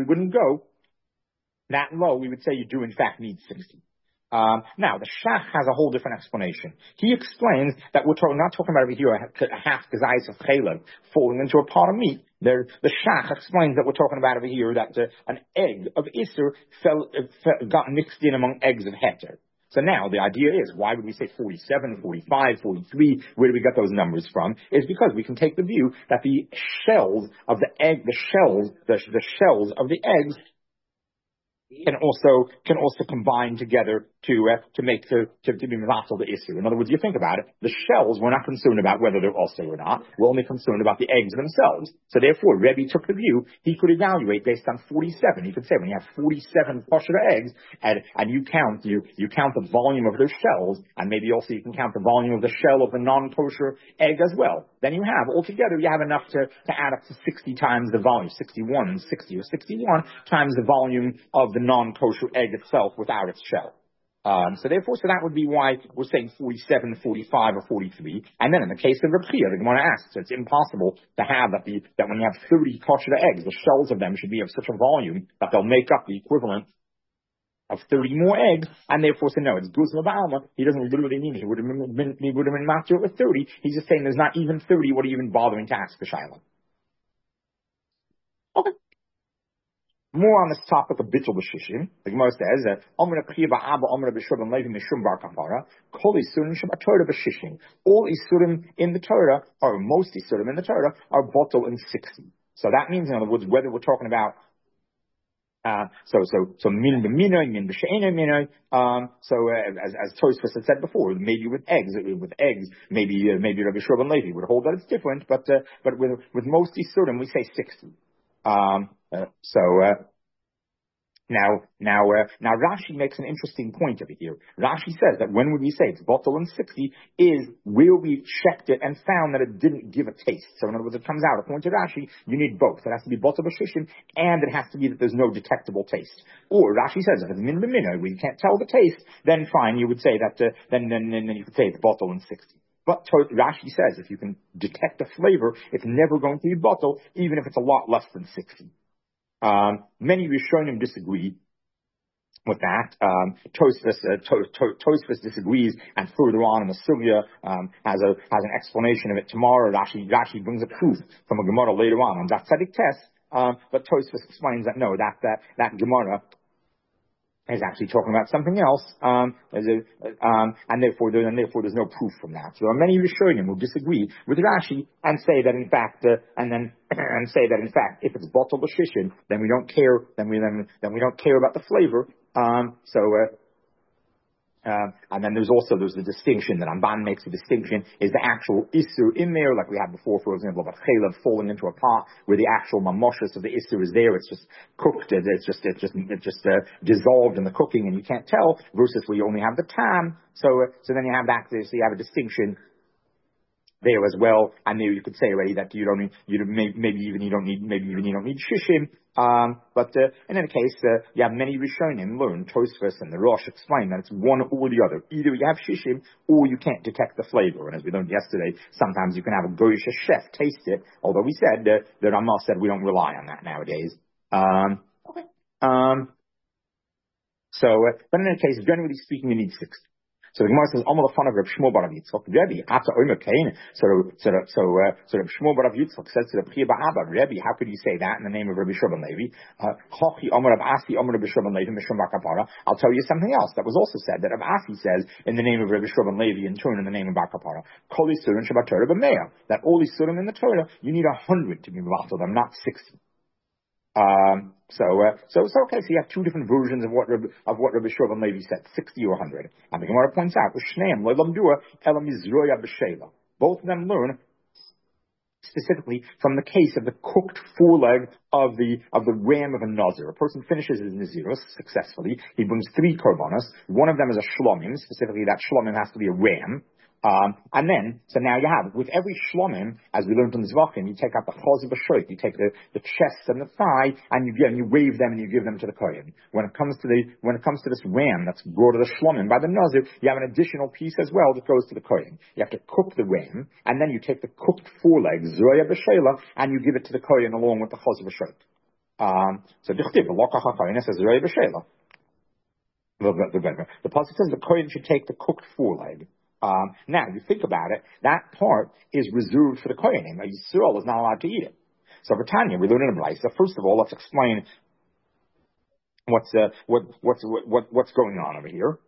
that low. We would say you do in fact need 60. Now the Shach has a whole different explanation. He explains that we're not talking about over here a half kazayis of chaylev falling into a pot of meat. The Shach explains that we're talking about over here that an egg of Isser got mixed in among eggs of Heter. So now the idea is, why would we say 47, 45, 43? Where do we get those numbers from? Is because we can take the view that the shells of the egg, the shells of the eggs can also combine together to be mevatel the issue. In other words, you think about it, the shells, we're not concerned about whether they're also or not. We're only concerned about the eggs themselves. So therefore, Rebbe took the view he could evaluate based on 47. He could say when you have 47 kosher eggs and you count the volume of their shells, and maybe also you can count the volume of the shell of the non-kosher egg as well. Then you have altogether you have enough to add up to 60 times the volume, 61, 60 or 61 times the volume of the non-kosher egg itself without its shell. So that would be why we're saying 47, 45, or 43. And then in the case of Reb Chia, the Gemara asks, it's impossible to have that when you have 30 kosher eggs, the shells of them should be of such a volume that they'll make up the equivalent of 30 more eggs, and therefore say no, it's Guzma Ba'alma. He doesn't literally mean he would have been master with 30. He's just saying there's not even 30. What are you even bothering to ask the Shaila? Okay. More on this topic of Bittul B'Shishim, the Gemara says that Amr Priya Ba'aba Amr B'Shubam Levi Mishum Bar Kapara Kol Isurim Shabbat Torah B'Shishim. All Isurim in the Torah, or most Isurim in the Torah, are bottled in 60. So that means, in other words, whether we're talking about so min b'minoi, min b'she'enoi minoi. As Tosfos had said before, maybe with eggs, maybe Rabbi Shurban Levi would hold that it's different, but with most Isurim we say 60. Now Rashi makes an interesting point over here. Rashi says that when would we say it's bottle and 60 is where we checked it and found that it didn't give a taste. So in other words, it comes out, according to Rashi, you need both. It has to be bottle b'shishim, and it has to be that there's no detectable taste. Or Rashi says if it's min b'mino, where you can't tell the taste, then fine, you would say that, then you could say it's bottle and 60. But Rashi says if you can detect the flavor, it's never going to be bottle, even if it's a lot less than 60. Many Rishonim disagree with that. Tosfos disagrees, and further on in the sugya has an explanation of it tomorrow. Rashi brings a proof from a Gemara later on that Tzadik test. But Tosfos explains that no, that Gemara is actually talking about something else, and therefore there's no proof from that. So there are many Rishonim who disagree with Rashi and say that in fact, if it's bottle b'shishim, then we don't care. Then we don't care about the flavor. And then there's the distinction that Ramban makes. A distinction is the actual issur in there, like we had before, for example, about chaylev falling into a pot where the actual mamoshus of the issur is there. It's just cooked. It's just dissolved in the cooking, and you can't tell. Versus where you only have the tam. So then you have that. So you have a distinction there as well, and there you could say already that you don't need shishim. But in any case, you have many Rishonim learn Tosfos and the Rosh explain that it's one or the other. Either you have shishim or you can't detect the flavor. And as we learned yesterday, sometimes you can have a goyish chef taste it. Although we said that Ramah said we don't rely on that nowadays. Okay. But in any case, generally speaking, you need 60. So the Gemara says, "Amar fun of Reb Shmuel bar Rav Yitzchok, Rebbe, after Omer Kain." So Reb Shmuel bar Rav Yitzchok says to the Priya Ba'aba, "Rebbe, how could you say that in the name of Rabbi Shimon Levi? Chochi Amar Rav Asi Amar Rabbi Shimon Levi Mishum Bar. I'll tell you something else that was also said that Rav Asi says in the name of Rabbi Shimon Levi, in turn in the name of Bar Kapara. Kol Yisurim Shabbat Torah b'Meah. That all Yisurim in the Torah, you need 100 to be mevatel them, not 60. So you have two different versions of what Rabbi Shimon Levi said, 60 or 100. And the Gemara points out, both of them learn specifically from the case of the cooked foreleg of the ram of a nazir. A person finishes his nazirus successfully. He brings 3 korbanos. One of them is a shlomim. Specifically, that shlomim has to be a ram. And then, so now you have, with every shlomim, as we learned in the Zvachim, you take out the chaz b'shoit, you take the chest and the thigh, and you wave them and you give them to the kohen. When it comes to this ram that's brought to the shlomim by the nazir, you have an additional piece as well that goes to the kohen. You have to cook the ram, and then you take the cooked foreleg, zroya b'shela, and you give it to the kohen along with the chaz b'shoit. So dichtiv, l'okach ha-kohen, it says zroya b'shela. The pasuk says the kohen should take the cooked foreleg. Now, you think about it, that part is reserved for the Kohanim. Yisrael is not allowed to eat it. So, Britannia, we learn in a Braisa. First of all, let's explain what's going on over here.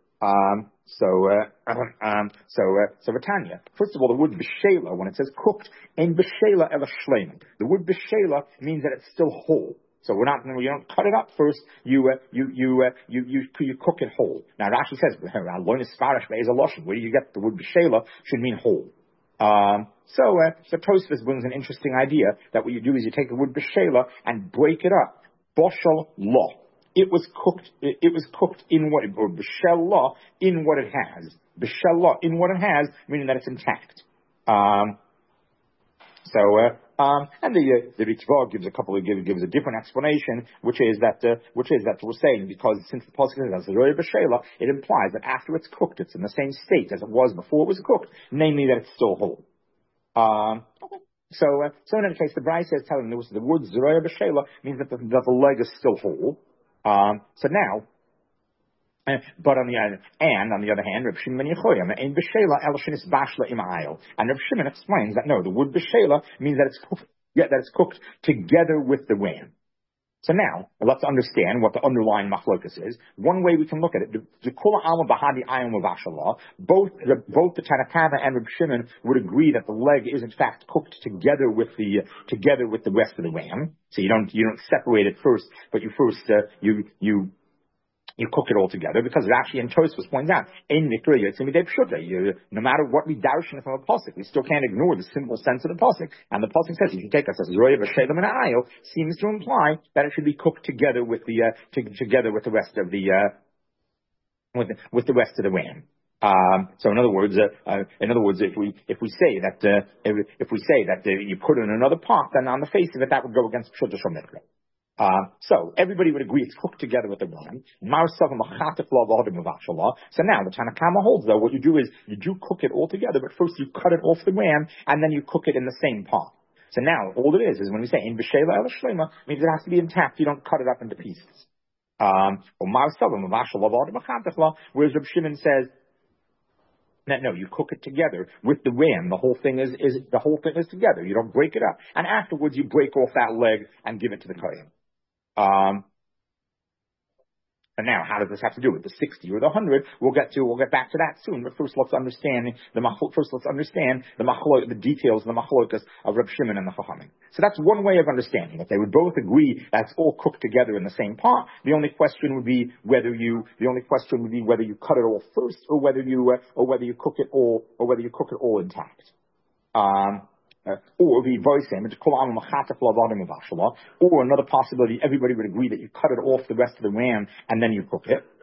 So, Britannia. First of all, the word b'shela, when it says cooked, in b'shela el shleiman. The word b'shela means that it's still whole. So you don't cut it up first. You cook it whole. Now Rashi says, where do you get the word b'shela should mean whole. So Tosfos brings an interesting idea that what you do is you take the word b'shela and break it up. Boshel lo. It was cooked in what, or b'shel lo, in what it has. B'shel lo, in what it has, meaning that it's intact. And the Ritva gives a different explanation, which is that we're saying, because since the pasuk says Zroya b'shela, it implies that after it's cooked, it's in the same state as it was before it was cooked, namely that it's still whole. So in any case, the Braisa is telling us the word Zroya b'shela means that the leg is still whole. So now. But on the other hand, Reb Shimon ben Yechoyah, ein b'shela el shenis bashla im ha'ayil. And Reb Shimon explains that no, the word b'shela means that it's cooked together with the ram. So now, let's understand what the underlying machlokas is. One way we can look at it, the kula alma bahadi ayim of both the Tanna Kamma and Reb Shimon would agree that the leg is in fact cooked together with the rest of the ram. So you don't separate it first, but you you cook it all together, because Rashi and Tosfos points out, no matter what we darshan from a pasuk, we still can't ignore the simple sense of the pasuk. And the pasuk says, if you take us as Zoya B'Shelem and Ayo, seems to imply that it should be cooked together with the together with the rest of the with the rest of the ram. So in other words, if we say that you put it in another pot, then on the face of it, that would go against Pshuta Shel Mikra. So everybody would agree it's cooked together with the ram. So now the Tanakama holds, though, what you do is you do cook it all together, but first you cut it off the ram and then you cook it in the same pot. So now all it is when we say in b'shela el shlema, means it has to be intact. You don't cut it up into pieces. Whereas Reb Shimon says, no, you cook it together with the ram. The whole thing is together. You don't break it up, and afterwards you break off that leg and give it to the kohen. And now, how does this have to do with the 60 or the 100? We'll get back to that soon. But first, let's understand the details of the machlokas of Reb Shimon and the Chachamim. So that's one way of understanding it. They would both agree that's all cooked together in the same pot. The only question would be whether you cut it all first, or whether you cook it all intact. Or another possibility, everybody would agree that you cut it off the rest of the ram and then you cook it.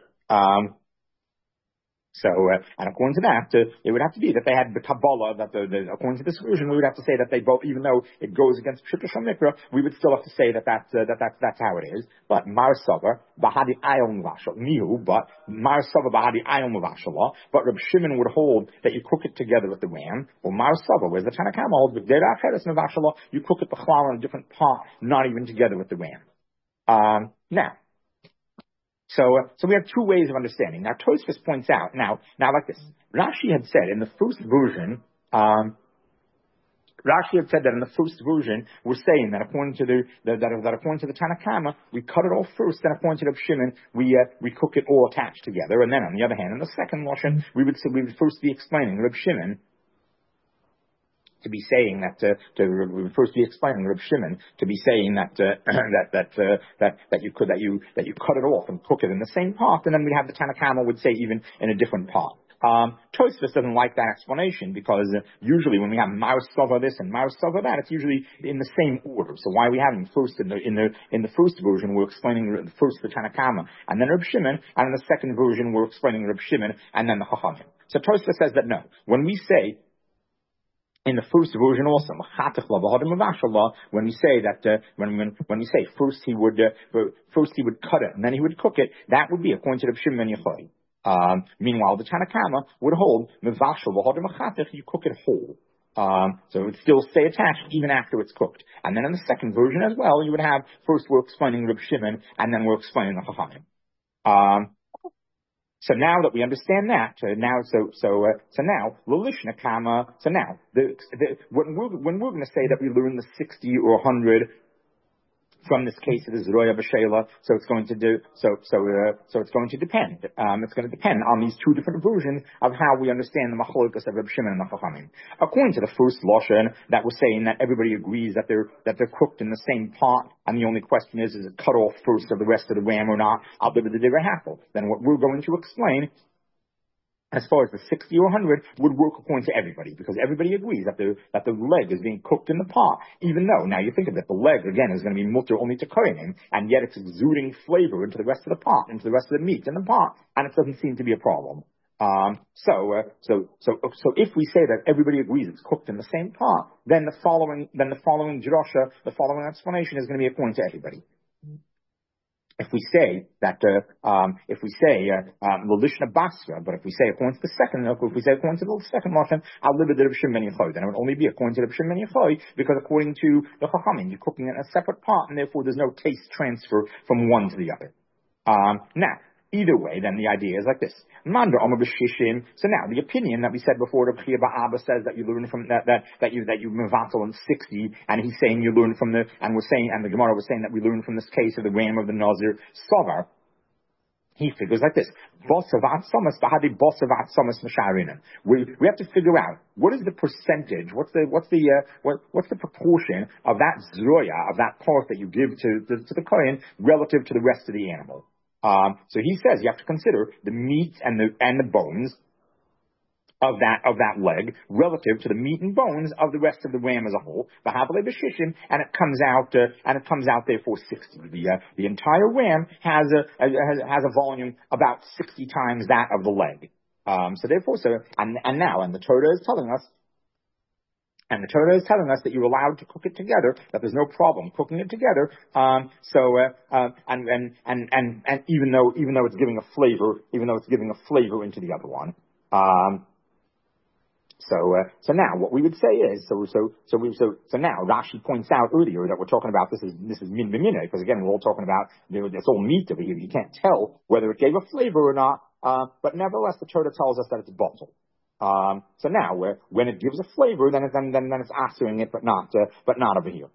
And according to that, it would have to be that they had the Kabbalah, according to this version, we would have to say that they both, even though it goes against Pshuta Shel Mikra, we would still have to say that's how it is. But Mar Sava, Bahadi Ayom Vashal, Mihu, but Mar Sava, Bahadi Ayom Vashala, but Reb Shimon would hold that you cook it together with the ram, or Mar Sava, whereas the Tanakama holds, with Dera Acheres Vashala, you cook it b'chlal in a different pot, not even together with the ram. Now, So we have two ways of understanding. Now, Tosfos points out, now like this. Rashi had said in the first version, we're saying that according to the Tanakama, we cut it all first, then according to Reb Shimon, we cook it all attached together. And then on the other hand, in the second Lashon, we would first be explaining Reb Shimon to be saying that we would first be explaining Reb Shimon to be saying that you cut it off and cook it in the same pot, and then we have the Tanakama would say even in a different pot. Tosfos doesn't like that explanation, because usually when we have Mar Sava this and Mar Sava that, it's usually in the same order. So why are we having first in the first version we're explaining first the Tanakama and then Reb Shimon, and in the second version we're explaining Reb Shimon and then the Chachamim. So Tosfos says that no, when we say in the first version also, when we say that when we say first he would cut it and then he would cook it, that would be according to Reb Shimon ben Yochai. Meanwhile, the Tanakama would hold you cook it whole. So it would still stay attached even after it's cooked. And then in the second version as well, you would have first we're explaining Reb Shimon and then we're explaining the Chachamim. So now that we understand that, now Lulishna Kama. So now when we're going to say that we learn the 60 or 100 from this case it is Roya B'Shela, so it's going to depend. It's going to depend on these two different versions of how we understand the machlokas of Reb Shimon and the Chachamim. According to the first lashon, that we're saying that everybody agrees that they're cooked in the same pot, and the only question is it cut off first of the rest of the ram or not? I'll give it the divrei hafel. Then what we're going to explain, as far as the 60 or 100, would work according to everybody, because everybody agrees that the leg is being cooked in the pot, even though, now you think of it, the leg, again, is going to be mutter only to kohenim, and yet it's exuding flavor into the rest of the pot, into the rest of the meat in the pot, and it doesn't seem to be a problem. So if we say that everybody agrees it's cooked in the same pot, then the following drasha, the following explanation is going to be according to everybody. If we say Lulishna Basra, but if we say according to the second lashon, I'll live with Reb Shimon ben Yochai, then it would only be according to Reb Shimon ben Yochai, because according to the Chachamim, you're cooking it in a separate pot, and therefore there's no taste transfer from one to the other. Now, either way, then the idea is like this. So now the opinion that we said before, Reb Chia Ba'aba says that you learn from that you mevatel in 60, and he's saying you learn from the Gemara was saying that we learn from this case of the ram of the Nazir Savar. He figures like this. We have to figure out what is the percentage, what's the proportion of that zroya, of that part that you give to the kohen relative to the rest of the animal. So he says you have to consider the meat and the bones of that leg relative to the meat and bones of the rest of the ram as a whole. And it comes out therefore 60. The entire ram has a volume about 60 times that of the leg. The Torah is telling us. And the Torah is telling us that you're allowed to cook it together, that there's no problem cooking it together. And even though it's giving a flavor into the other one. So now what we would say is, so now Rashi points out earlier that we're talking about this is min b'minah, because again, we're all talking about, it's all meat over here. You can't tell whether it gave a flavor or not, but nevertheless, the Torah tells us that it's bottled. So now, when it gives a flavor, then it's answering it, but not over here.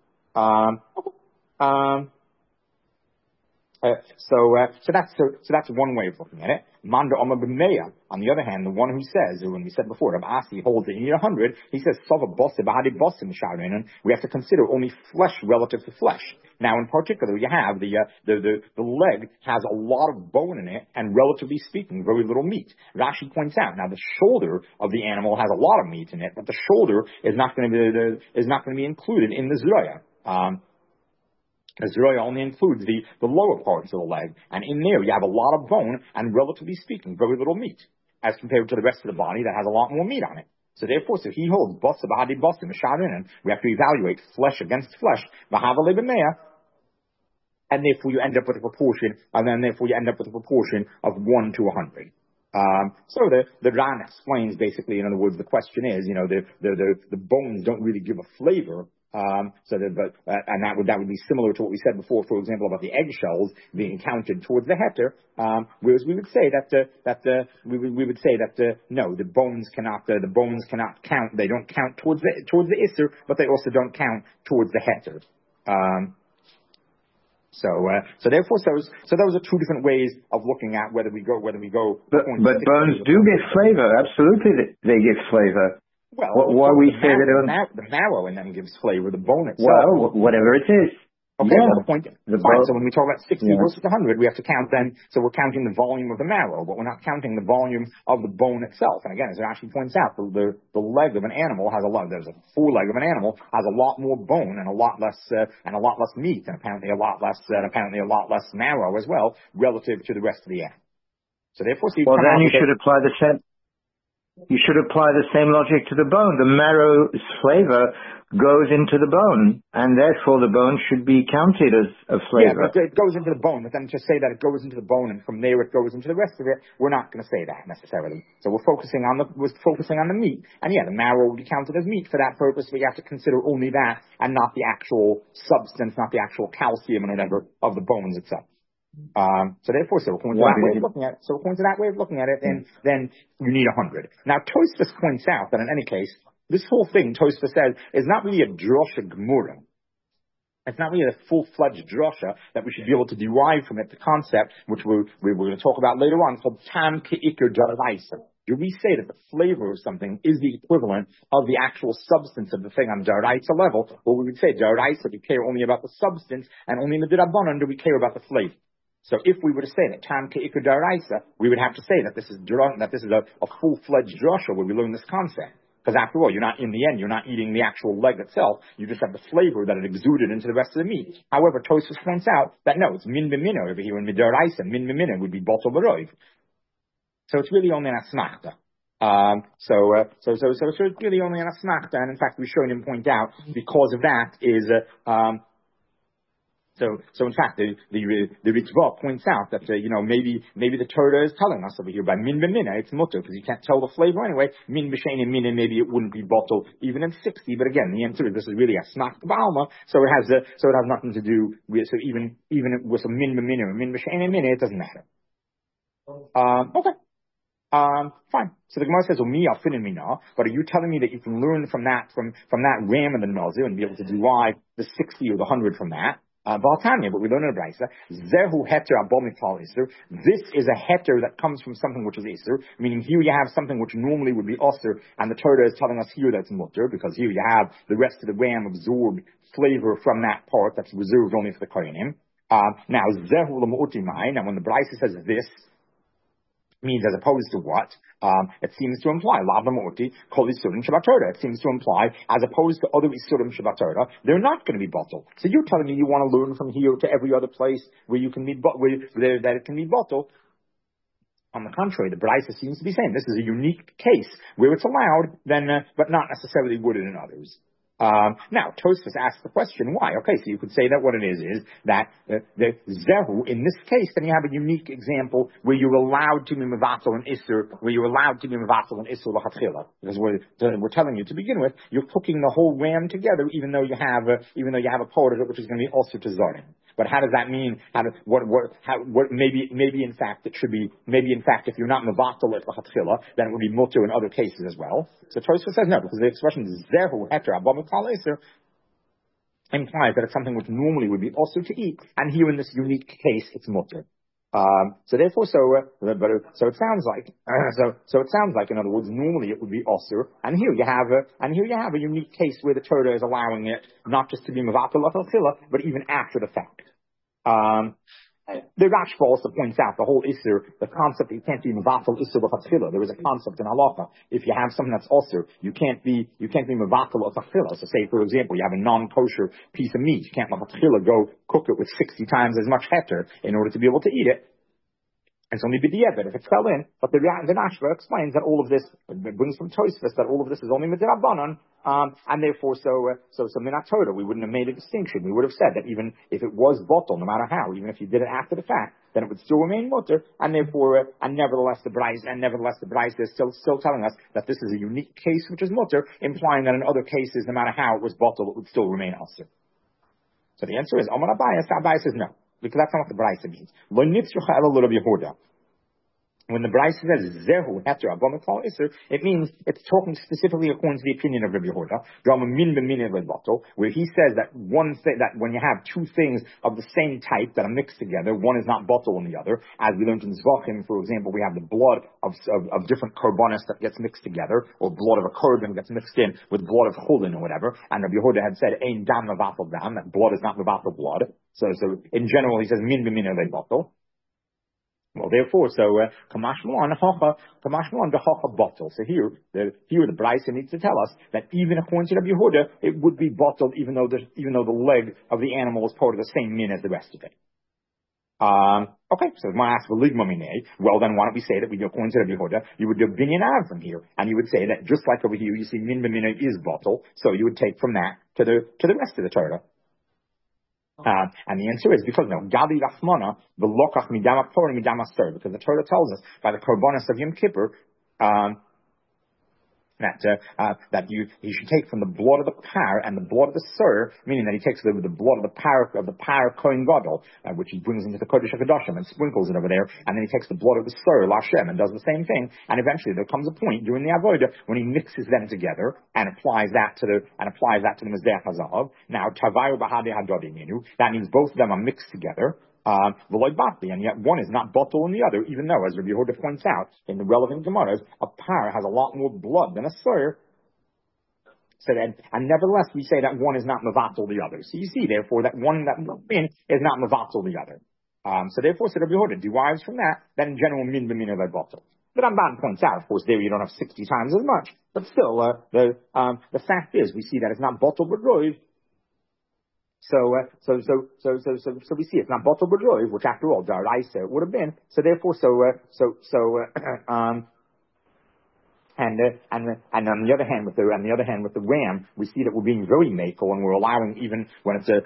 So that's one way of looking at it. Manda Omer b'meya. On the other hand, the one who says, or when we said before, Rav Asi holds that you need 100. He says, Sava bosse b'hadi bosse m'sharein. We have to consider only flesh relative to flesh. Now, in particular, you have the leg has a lot of bone in it, and relatively speaking, very little meat. Rashi points out, now the shoulder of the animal has a lot of meat in it, but the shoulder is not going to be included in the zroya. The zroya only includes the lower parts of the leg, and in there you have a lot of bone and, relatively speaking, very little meat, as compared to the rest of the body that has a lot more meat on it. So therefore, he holds bossa b'hadi bossa m'sharein. We have to evaluate flesh against flesh, v'havale b'meya, and therefore you end up with a proportion, of 1 to 100. So the Ran explains basically, in other words, the question is, the bones don't really give a flavor. That would be similar to what we said before, for example, about the eggshells being counted towards the heter. Whereas we would say that no, the bones cannot count. They don't count towards the isser, but they also don't count towards the heter. So those are two different ways of looking at whether we go. But bones do give flavor. Absolutely, they give flavor. Well, why we say that the marrow in them gives flavor. The bone itself. Well, whatever it is. Okay, well, the point. Fine. So when we talk about 60 versus 100, we have to count then. So we're counting the volume of the marrow, but we're not counting the volume of the bone itself. And again, as it actually points out, the leg of an animal has a lot. There's a foreleg of an animal has a lot more bone and a lot less meat, and apparently a lot less marrow as well relative to the rest of the animal. So therefore, then you should apply the same. You should apply the same logic to the bone. The marrow's flavor goes into the bone, and therefore the bone should be counted as a flavor. Yeah, but it goes into the bone, but then to say that it goes into the bone and from there it goes into the rest of it, we're not going to say that necessarily. So we're focusing on the meat. And the marrow will be counted as meat for that purpose, but you have to consider only that and not the actual substance, not the actual calcium and whatever of the bones itself. So we're going to that way of looking at it. And then you need 100. Now Tosfos points out that in any case, this whole thing, Tosfos says, is not really a drosha gemura. It's not really a full-fledged drosha that we should be able to derive from it the concept, which we're going to talk about later on, called tam ke'ikr daraisa. Do we say that the flavor of something is the equivalent of the actual substance of the thing on daraisa level? Or we would say daraisa, we care only about the substance, and only in the dirabanan do we care about the flavor. So if we were to say that tam ke'ikr daraisa, we would have to say that this is a full-fledged drosha where we learn this concept. Because after all, you're not eating the actual leg itself. You just have the flavor that it exuded into the rest of the meat. However, Tosfos points out that no, it's min b'minah over here in midaraisa. Min b'minah would be botol b'roiv. So it's really only an asmachta. So it's really only an asmachta, and in fact, we showed him point out because of that is So in fact, the Ritva points out that maybe the Torah is telling us over here by min b'minah it's mutter because you can't tell the flavor anyway. Min b'shein and min, maybe it wouldn't be bottled even in 60. But again, the answer is this is really a snach b'alma, so it has nothing to do with even with a min b'minah or min b'shein and min, it doesn't matter. Okay. Fine. So the Gemara says, but are you telling me that you can learn from that ram and the nazir and be able to derive the 60 or the 100 from that? Baltanya, but we learn in a brayso. Zehu heter abomikal iser. This is a heter that comes from something which is iser, meaning here you have something which normally would be osir, and the Torah is telling us here that's mutter, because here you have the rest of the ram absorbed flavor from that part that's reserved only for the kohanim. Now, zehu l'mu'utimai. Now, when the Brisa says this means as opposed to what, it seems to imply lav l'mu'uti kol isurim shabbatorah. It seems to imply as opposed to other isurim shabbatorah, they're not going to be bottled. So you're telling me you want to learn from here to every other place where you can be that it can be bottled. On the contrary, the Brisa seems to be saying this is a unique case where it's allowed, then, but not necessarily would in others. Now, Tosfos asks the question, why? Okay, so you could say that what it is that the Zehu, in this case, then you have a unique example where you're allowed to be Mevatel and Isser, where you're allowed to be Mevatel and Isser l'chatchila. Because we're telling you to begin with, you're cooking the whole ram together, even though you have a part of it which is going to be also to Zarim. But how does that mean? Maybe in fact it should be, maybe in fact if you're not Mevatel at l'chatchila, then it would be Mutter in other cases as well. So Tosfos says no, because the expression Zehu heter abba mikal Isser implies that it's something which normally would be also to eat, and here in this unique case, it's mutter. So therefore, so it sounds like, in other words, normally it would be osir, and here you have a unique case where the Torah is allowing it not just to be mevatel l'chila, but even after the fact. The Rashba also points out the whole Isser, the concept that you can't be Mevatel Isser l'chatchila. There is a concept in halacha. If you have something that's Osir, you can't be Mevatel l'chatchila. So say, for example, you have a non-kosher piece of meat. You can't l'chatchila go cook it with 60 times as much heter in order to be able to eat it. It's only b'di'evet if it fell in. But the Rashba explains that all of this, it brings from Tosfos that all of this is only midrabanan, and therefore so minat Torah, we wouldn't have made a distinction. We would have said that even if it was bottle, no matter how, even if you did it after the fact, then it would still remain mutter, and therefore, and nevertheless the Brisa is still telling us that this is a unique case which is mutter, implying that in other cases, no matter how it was bottle, it would still remain asur. So the answer is, Amar Abaye says no. Because that's not what the Brisa means. When the Brisa says Zehu Heter Abba Mikal Isser, it means it's talking specifically according to the opinion of Rabbi Yehuda, where he says that that when you have two things of the same type that are mixed together, one is not bottle in the other. As we learned in Zvachim, for example, we have the blood of different korbanos that gets mixed together, or blood of a korban gets mixed in with blood of chulin or whatever. And Rabbi Yehuda had said Ein dam mevatel dam, that blood is not mevatel blood. So in general, he says min b'min levatel. Well, therefore, kamash malon dehacha bottle. So here the Brisa needs to tell us that even according to Rabbi Yehuda, it would be bottled, even though the leg of the animal is part of the same min as the rest of it. Okay, so my ask for ligma minei. Well, then why don't we say that according to Rabbi Yehuda, you would do binyan av from here, and you would say that just like over here, you see min b'minei is bottle, so you would take from that to the rest of the Torah. And the answer is because Gali Rachmana v'lokach midam apor midam aser, because the Torah tells us by the korbanos of Yom Kippur that he should take from the blood of the par and the blood of the sur, meaning that he takes the blood of the par Kohen Gadol, which he brings into the Kodesh HaKadoshim and sprinkles it over there, and then he takes the blood of the sur Lashem and does the same thing, and eventually there comes a point during the avodah when he mixes them together and applies that to the Mizbeach HaZahav. Now Tavayu Bahadi Hadodiminu, that means both of them are mixed together. And yet one is not bottle in the other, even though, as Rabbi Yehuda points out in the relevant Gemaras, a par has a lot more blood than a sur. So then, and nevertheless, we say that one is not mevatel the other. So you see, therefore, that one that min is not mevatel the other. So therefore, Rabbi Yehuda derives from that in general min b'min of bottle. The Ramban points out, of course, there you don't have 60 times as much, but still, the fact is, we see that it's not bottle but roiv. So we see it's not bottle but roiv, which after all, daraisa would have been. So therefore, and on the other hand with the ram, we see that we're being very makel and we're allowing even when it's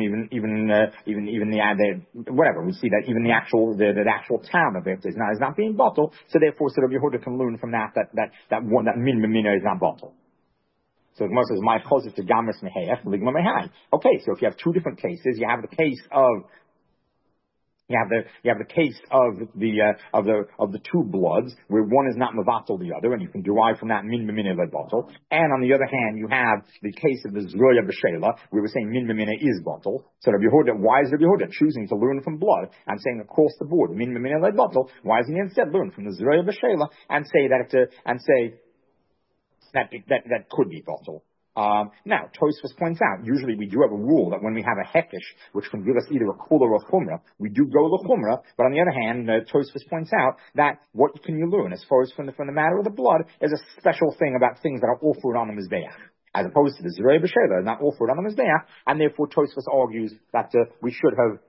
whatever, we see that even the actual time of it is not being bottle. So therefore, Rabbi Yehuda can learn from that min b'mina is not bottle. So the Gemara says, "My choset to gamis mehayach ligma mehai." Okay, so if you have two different cases, you have the case of the two bloods where one is not mevatel the other, and you can derive from that min b'mina bottle. And on the other hand, you have the case of the zroya b'sheila where we're saying min b'mina is bottle. So why is Rabbi Yehuda choosing to learn from blood and saying across the board min b'mina bottle? Why doesn't he instead learn from the zroya b'sheila and say that could be bottle? Now, Tosfos points out, usually we do have a rule that when we have a hekesh, which can give us either a kula or a chumrah, we do go the chumrah, but on the other hand, Tosfos points out that what can you learn as far as from the matter of the blood is a special thing about things that are offered on the Mizbeach, as opposed to the Zerei B'Sheva, not offered on the Mizbeach, and therefore Tosfos argues that we should have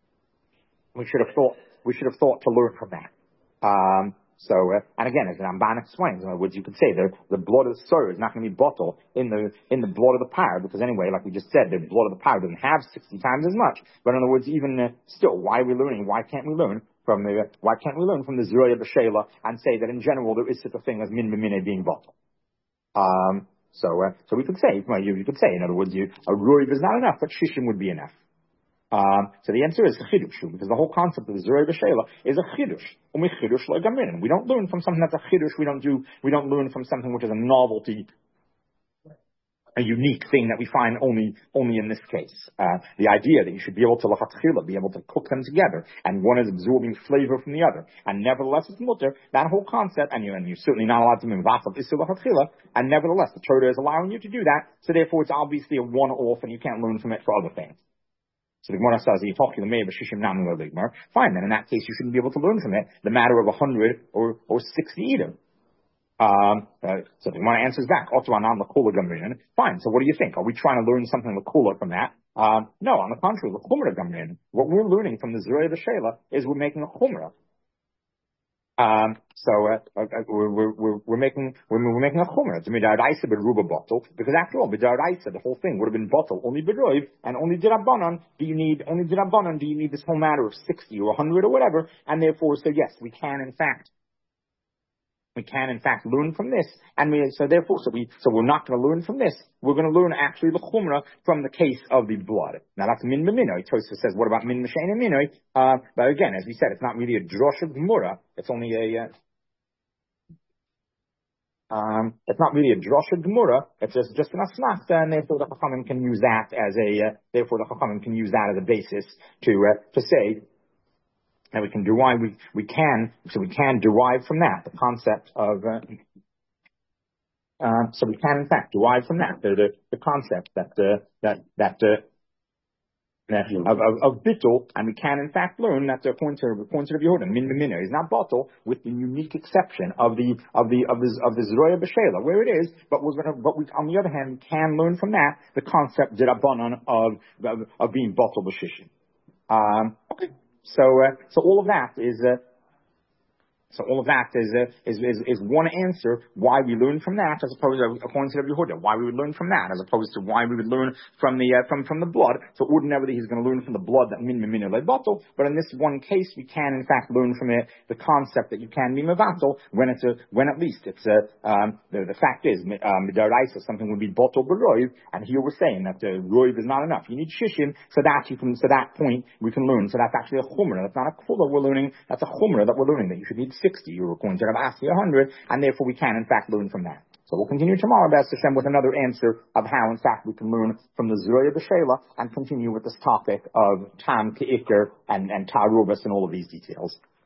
thought to learn from that. And again, as the Ramban explains, in other words, you could say the blood of the sower is not going to be bottled in the blood of the par, because anyway, like we just said, the blood of the par doesn't have 60 times as much. But in other words, even still, why are we learning? Why can't we learn from the Zeraya B'Shela and say that in general there is such a thing as min b'minei being bottled? So we could say, you could say, in other words, a ruiv is not enough, but shishim would be enough. So the answer is chidush, because the whole concept of the Zerei B'Shela is a chidush. We don't learn from something that's a chidush. We don't learn from something which is a novelty, a unique thing that we find only in this case. The idea that you should be able to lachatchila, be able to cook them together, and one is absorbing flavor from the other, and nevertheless it's mutter. That whole concept, and you're certainly not allowed to move vasav isu lachatchila, and nevertheless the Torah is allowing you to do that. So therefore it's obviously a one-off, and you can't learn from it for other things. So the Gemara says, fine, then in that case you shouldn't be able to learn from it the matter of 100 or 60 either. So the Gemara answers back, fine, so what do you think? Are we trying to learn something lakula from that? No, on the contrary, what we're learning from the Zerei B'Shela is we're making a chumrah. We're making a chumrah. It's a midaraisa beruba bottle, because after all, midaraisa, the whole thing would have been bottle only bedroiv, and only dirabanan. Do you need this whole matter of 60 or 100 or whatever? And therefore, so yes, we can in fact learn from this, and we're not going to learn from this. We're going to learn actually the chumrah from the case of the blood. Now that's min b'minoi. Tosfos says, what about min m'shein and minoi? But again, as we said, it's not really a drosh of gemura. It's only it's not really a drosh of gemura. It's just an asmachta, and therefore the chachamim can use that as a basis to say. And we can derive, we can derive from that the concept of, so we can in fact derive from that the concept of bittul, and we can in fact learn that the point of Yehuda min b'minah is not bottle, with the unique exception of the Zeraya B'Shela, where it is. But on the other hand, we can learn from that the concept dirabanan of being bottle b'shishim. Okay. So all of that is one answer why we learn from that, as opposed to according to Yehuda, why we would learn from that, as opposed to why we would learn from the blood. So ordinarily he's going to learn from the blood that min bottle, but in this one case we can in fact learn from it the concept that you can be mevatel when at least it's the fact is midaraisa something would be bottle beroiv, and here we're saying that the roiv is not enough. You need shishim, so that point we can learn. So that's actually a chumrah. That's not a kula we're learning. That's a chumrah that we're learning, that you should need 60, you're going to have asked 100, and therefore we can in fact learn from that. So we'll continue tomorrow, B'ez Hashem, with another answer of how in fact we can learn from the Zeraya B'Shela, and continue with this topic of Tam Ke'ikr and Ta'arubas and all of these details.